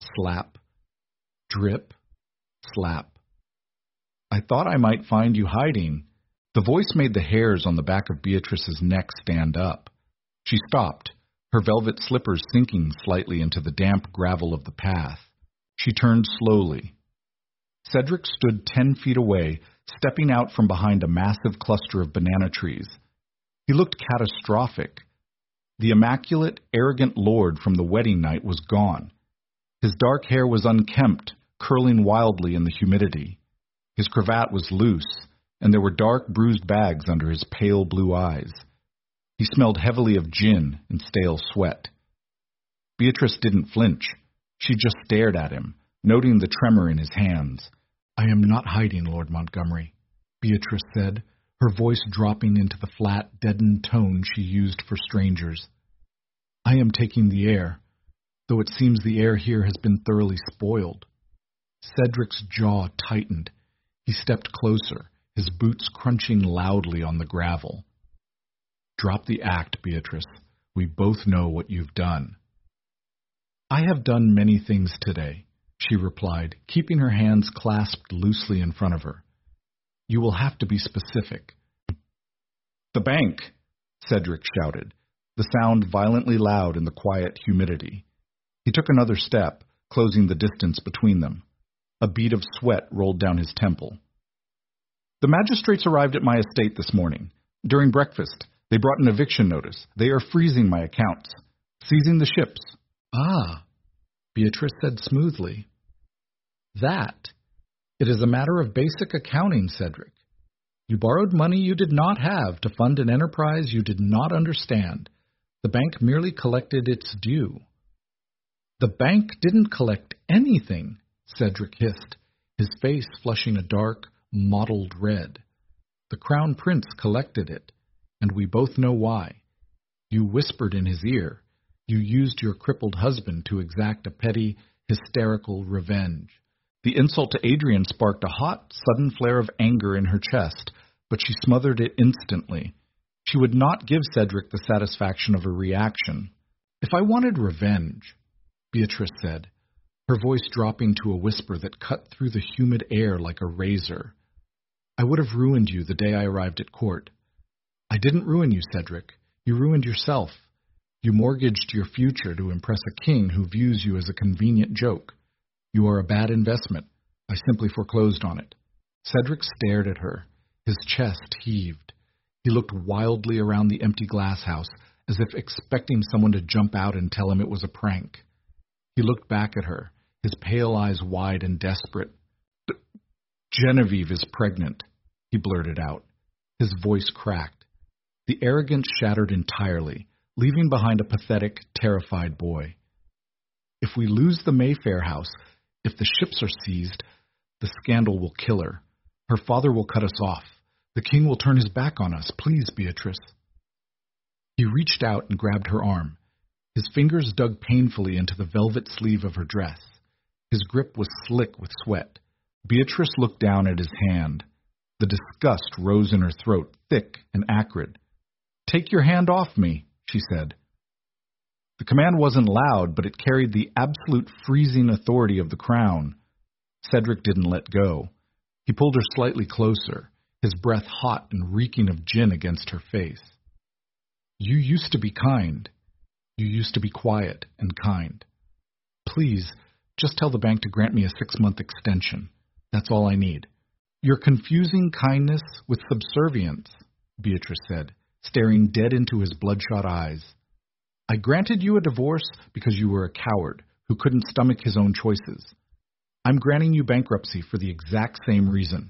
slap, drip, slap. I thought I might find you hiding. The voice made the hairs on the back of Beatrice's neck stand up. She stopped, her velvet slippers sinking slightly into the damp gravel of the path. She turned slowly. Cedric stood 10 feet away, stepping out from behind a massive cluster of banana trees. He looked catastrophic. The immaculate, arrogant lord from the wedding night was gone. His dark hair was unkempt, curling wildly in the humidity. His cravat was loose, and there were dark, bruised bags under his pale blue eyes. He smelled heavily of gin and stale sweat. Beatrice didn't flinch. She just stared at him, noting the tremor in his hands. "I am not hiding, Lord Montgomery," Beatrice said, her voice dropping into the flat, deadened tone she used for strangers. "I am taking the air, though it seems the air here has been thoroughly spoiled." Cedric's jaw tightened. He stepped closer, his boots crunching loudly on the gravel. "Drop the act, Beatrice. We both know what you've done." "I have done many things today," she replied, keeping her hands clasped loosely in front of her. "You will have to be specific." "The bank!" Cedric shouted, the sound violently loud in the quiet humidity. He took another step, closing the distance between them. A bead of sweat rolled down his temple. "The magistrates arrived at my estate this morning. During breakfast, they brought an eviction notice. They are freezing my accounts, seizing the ships." "Ah," Beatrice said smoothly. "That. It is a matter of basic accounting, Cedric. You borrowed money you did not have to fund an enterprise you did not understand. The bank merely collected its due." "The bank didn't collect anything," Cedric hissed, his face flushing a dark, mottled red. "The Crown Prince collected it, and we both know why. You whispered in his ear. You used your crippled husband to exact a petty, hysterical revenge. The insult to Adrian sparked a hot, sudden flare of anger in her chest, but she smothered it instantly. She would not give Cedric the satisfaction of a reaction. "If I wanted revenge," Beatrice said, her voice dropping to a whisper that cut through the humid air like a razor, "I would have ruined you the day I arrived at court. I didn't ruin you, Cedric. You ruined yourself. You mortgaged your future to impress a king who views you as a convenient joke. You are a bad investment. I simply foreclosed on it." Cedric stared at her. His chest heaved. He looked wildly around the empty glass house, as if expecting someone to jump out and tell him it was a prank. He looked back at her, his pale eyes wide and desperate. "Genevieve is pregnant," he blurted out. His voice cracked. The arrogance shattered entirely, leaving behind a pathetic, terrified boy. "If we lose the Mayfair house, if the ships are seized, the scandal will kill her. Her father will cut us off. The king will turn his back on us. Please, Beatrice." He reached out and grabbed her arm. His fingers dug painfully into the velvet sleeve of her dress. His grip was slick with sweat. Beatrice looked down at his hand. The disgust rose in her throat, thick and acrid. "Take your hand off me," she said. The command wasn't loud, but it carried the absolute freezing authority of the crown. Cedric didn't let go. He pulled her slightly closer, his breath hot and reeking of gin against her face. "You used to be kind. You used to be quiet and kind. Please, just tell the bank to grant me a 6-month extension. That's all I need." "You're confusing kindness with subservience," Beatrice said, staring dead into his bloodshot eyes. "I granted you a divorce because you were a coward who couldn't stomach his own choices. I'm granting you bankruptcy for the exact same reason."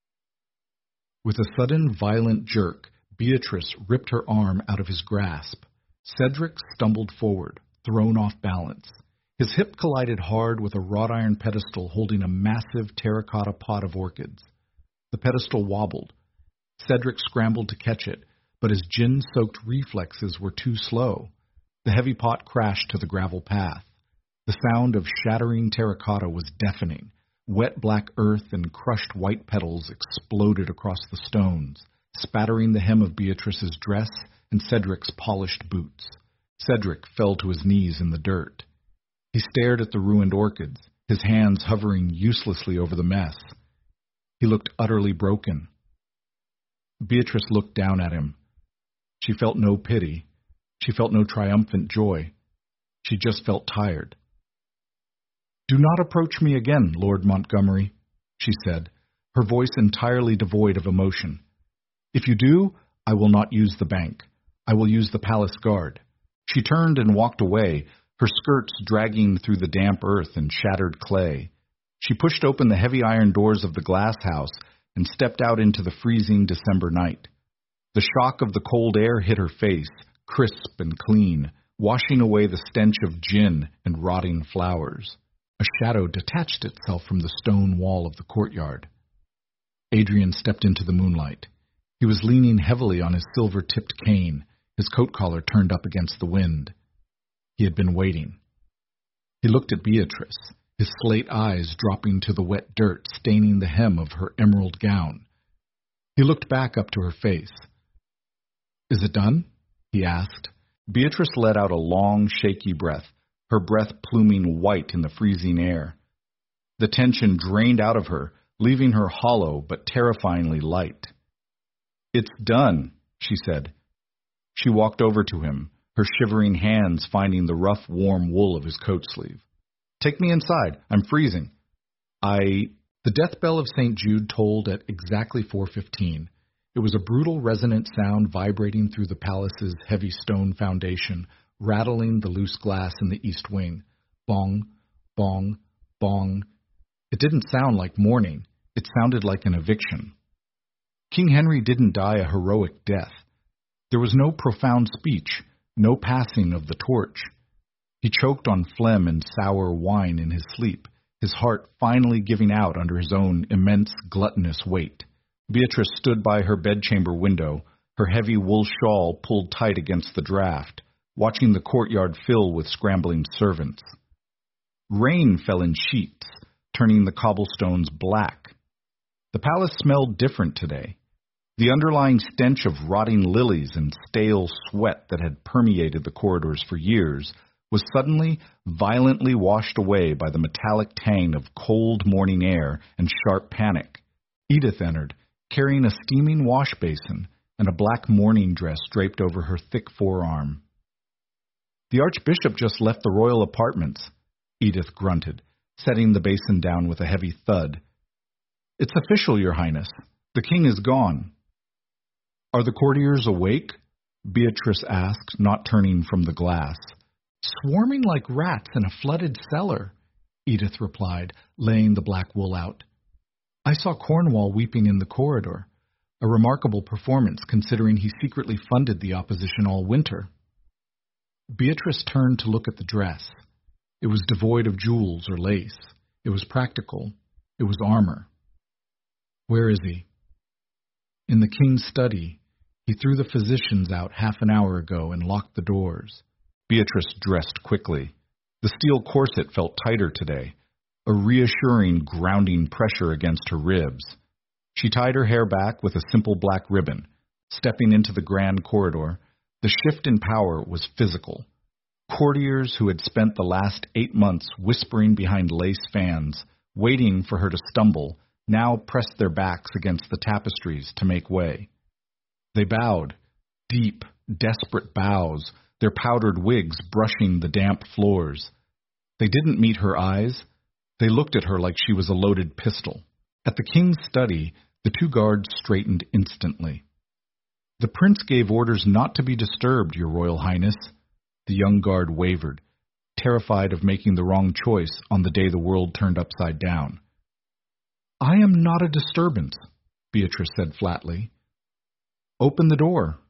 With a sudden, violent jerk, Beatrice ripped her arm out of his grasp. Cedric stumbled forward, thrown off balance. His hip collided hard with a wrought iron pedestal holding a massive terracotta pot of orchids. The pedestal wobbled. Cedric scrambled to catch it, but his gin-soaked reflexes were too slow. The heavy pot crashed to the gravel path. The sound of shattering terracotta was deafening. Wet black earth and crushed white petals exploded across the stones, spattering the hem of Beatrice's dress and Cedric's polished boots. Cedric fell to his knees in the dirt. He stared at the ruined orchids, his hands hovering uselessly over the mess. He looked utterly broken. Beatrice looked down at him. She felt no pity. She felt no triumphant joy. She just felt tired. "Do not approach me again, Lord Montgomery," she said, her voice entirely devoid of emotion. "If you do, I will not use the bank. I will use the palace guard." She turned and walked away, her skirts dragging through the damp earth and shattered clay. She pushed open the heavy iron doors of the glass house and stepped out into the freezing December night. The shock of the cold air hit her face, crisp and clean, washing away the stench of gin and rotting flowers. A shadow detached itself from the stone wall of the courtyard. Adrian stepped into the moonlight. He was leaning heavily on his silver-tipped cane, his coat collar turned up against the wind. He had been waiting. He looked at Beatrice, his slate eyes dropping to the wet dirt staining the hem of her emerald gown. He looked back up to her face. "Is it done?" he asked. Beatrice let out a long, shaky breath, her breath pluming white in the freezing air. The tension drained out of her, leaving her hollow but terrifyingly light. "It's done," she said. She walked over to him, her shivering hands finding the rough, warm wool of his coat sleeve. "Take me inside. I'm freezing." The death bell of St. Jude tolled at exactly 4:15. It was a brutal, resonant sound vibrating through the palace's heavy stone foundation, rattling the loose glass in the east wing. Bong, bong, bong. It didn't sound like mourning. It sounded like an eviction. King Henry didn't die a heroic death. There was no profound speech, no passing of the torch. He choked on phlegm and sour wine in his sleep, his heart finally giving out under his own immense, gluttonous weight. Beatrice stood by her bedchamber window, her heavy wool shawl pulled tight against the draft, watching the courtyard fill with scrambling servants. Rain fell in sheets, turning the cobblestones black. The palace smelled different today. The underlying stench of rotting lilies and stale sweat that had permeated the corridors for years was suddenly violently washed away by the metallic tang of cold morning air and sharp panic. Edith entered, carrying a steaming wash basin and a black mourning dress draped over her thick forearm. "The Archbishop just left the royal apartments," Edith grunted, setting the basin down with a heavy thud. "It's official, Your Highness. The king is gone." "Are the courtiers awake?" Beatrice asked, not turning from the glass. "Swarming like rats in a flooded cellar," Edith replied, laying the black wool out. "I saw Cornwall weeping in the corridor, a remarkable performance considering he secretly funded the opposition all winter." Beatrice turned to look at the dress. It was devoid of jewels or lace. It was practical. It was armor. "Where is he?" "In the king's study. He threw the physicians out half an hour ago and locked the doors." Beatrice dressed quickly. The steel corset felt tighter today, a reassuring, grounding pressure against her ribs. She tied her hair back with a simple black ribbon. Stepping into the grand corridor, the shift in power was physical. Courtiers who had spent the last 8 months whispering behind lace fans, waiting for her to stumble, now pressed their backs against the tapestries to make way. They bowed, deep, desperate bows, their powdered wigs brushing the damp floors. They didn't meet her eyes. They looked at her like she was a loaded pistol. At the king's study, the 2 guards straightened instantly. "The prince gave orders not to be disturbed, Your Royal Highness." The young guard wavered, terrified of making the wrong choice on the day the world turned upside down. "I am not a disturbance," Beatrice said flatly. "Open the door."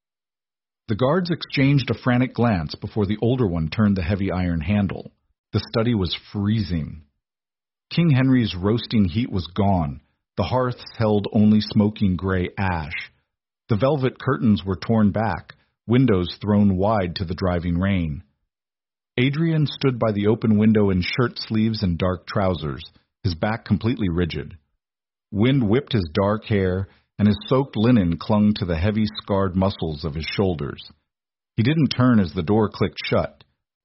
The guards exchanged a frantic glance before the older one turned the heavy iron handle. The study was freezing. King Henry's roasting heat was gone. The hearths held only smoking gray ash. The velvet curtains were torn back, windows thrown wide to the driving rain. Adrian stood by the open window in shirt sleeves and dark trousers, his back completely rigid. Wind whipped his dark hair, and his soaked linen clung to the heavy, scarred muscles of his shoulders. He didn't turn as the door clicked shut.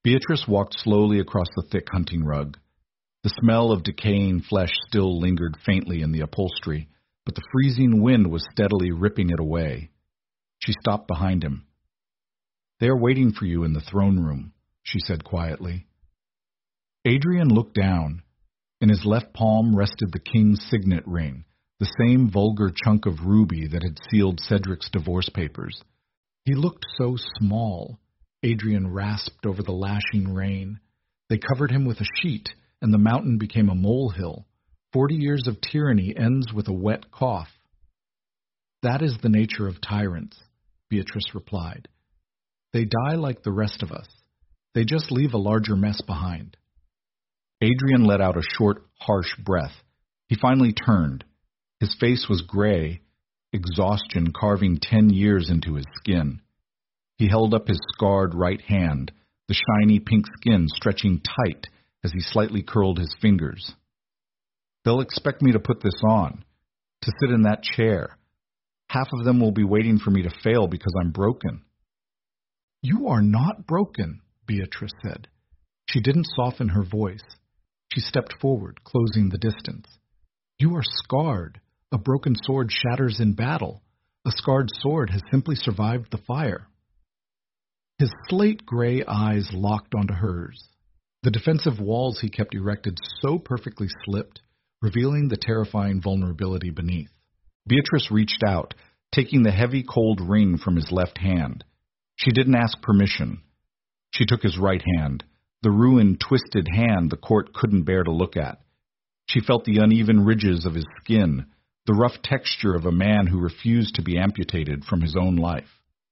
Beatrice walked slowly across the thick hunting rug. The smell of decaying flesh still lingered faintly in the upholstery, but the freezing wind was steadily ripping it away. She stopped behind him. "They are waiting for you in the throne room," she said quietly. Adrian looked down. In his left palm rested the king's signet ring, the same vulgar chunk of ruby that had sealed Cedric's divorce papers. He looked so small. Adrian rasped over the lashing rain. They covered him with a sheet, and the mountain became a molehill. 40 years of tyranny ends with a wet cough. "That is the nature of tyrants," Beatrice replied. "They die like the rest of us. They just leave a larger mess behind." Adrian let out a short, harsh breath. He finally turned. His face was gray, exhaustion carving 10 years into his skin. He held up his scarred right hand, the shiny pink skin stretching tight as he slightly curled his fingers. "They'll expect me to put this on, to sit in that chair. Half of them will be waiting for me to fail because I'm broken." "You are not broken," Beatrice said. She didn't soften her voice. She stepped forward, closing the distance. "You are scarred. A broken sword shatters in battle. A scarred sword has simply survived the fire." His slate-gray eyes locked onto hers. The defensive walls he kept erected so perfectly slipped, revealing the terrifying vulnerability beneath. Beatrice reached out, taking the heavy, cold ring from his left hand. She didn't ask permission. She took his right hand, the ruined, twisted hand the court couldn't bear to look at. She felt the uneven ridges of his skin, the rough texture of a man who refused to be amputated from his own life.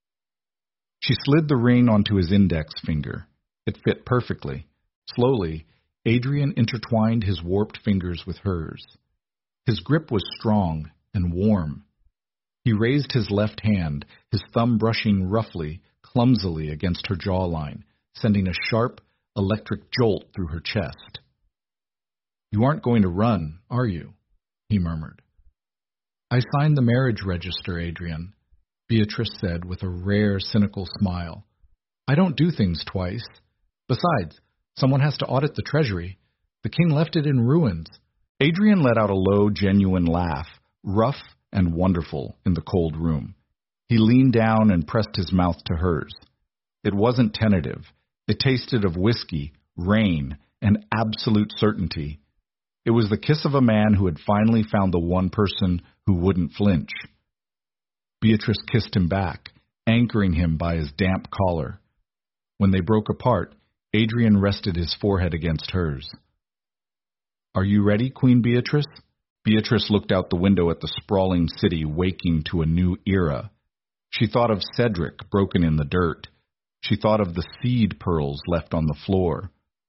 She slid the ring onto his index finger. It fit perfectly. Slowly, Adrian intertwined his warped fingers with hers. His grip was strong and warm. He raised his left hand, his thumb brushing roughly, clumsily against her jawline, sending a sharp, electric jolt through her chest. "You aren't going to run, are you?" he murmured. "I signed the marriage register, Adrian," Beatrice said with a rare, cynical smile. "I don't do things twice. Besides, someone has to audit the treasury. The king left it in ruins." Adrian let out a low, genuine laugh, rough and wonderful in the cold room. He leaned down and pressed his mouth to hers. It wasn't tentative. It tasted of whiskey, rain, and absolute certainty. It was the kiss of a man who had finally found the one person who wouldn't flinch. Beatrice kissed him back, anchoring him by his damp collar. When they broke apart, Adrian rested his forehead against hers. "Are you ready, Queen Beatrice?" Beatrice looked out the window at the sprawling city waking to a new era. She thought of Cedric broken in the dirt. She thought of the seed pearls left on the floor.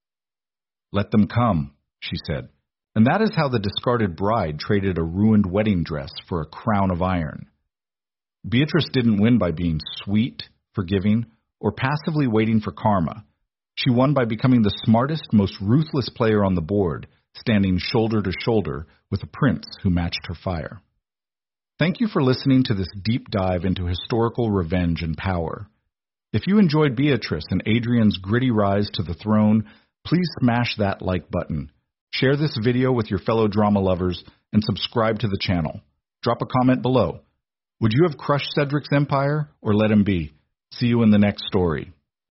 "Let them come," she said. And that is how the discarded bride traded a ruined wedding dress for a crown of iron. Beatrice didn't win by being sweet, forgiving, or passively waiting for karma. She won by becoming the smartest, most ruthless player on the board, standing shoulder to shoulder with a prince who matched her fire. Thank you for listening to this deep dive into historical revenge and power. If you enjoyed Beatrice and Adrian's gritty rise to the throne, please smash that like button. Share this video with your fellow drama lovers and subscribe to the channel. Drop a comment below. Would you have crushed Cedric's empire or let him be? See you in the next story.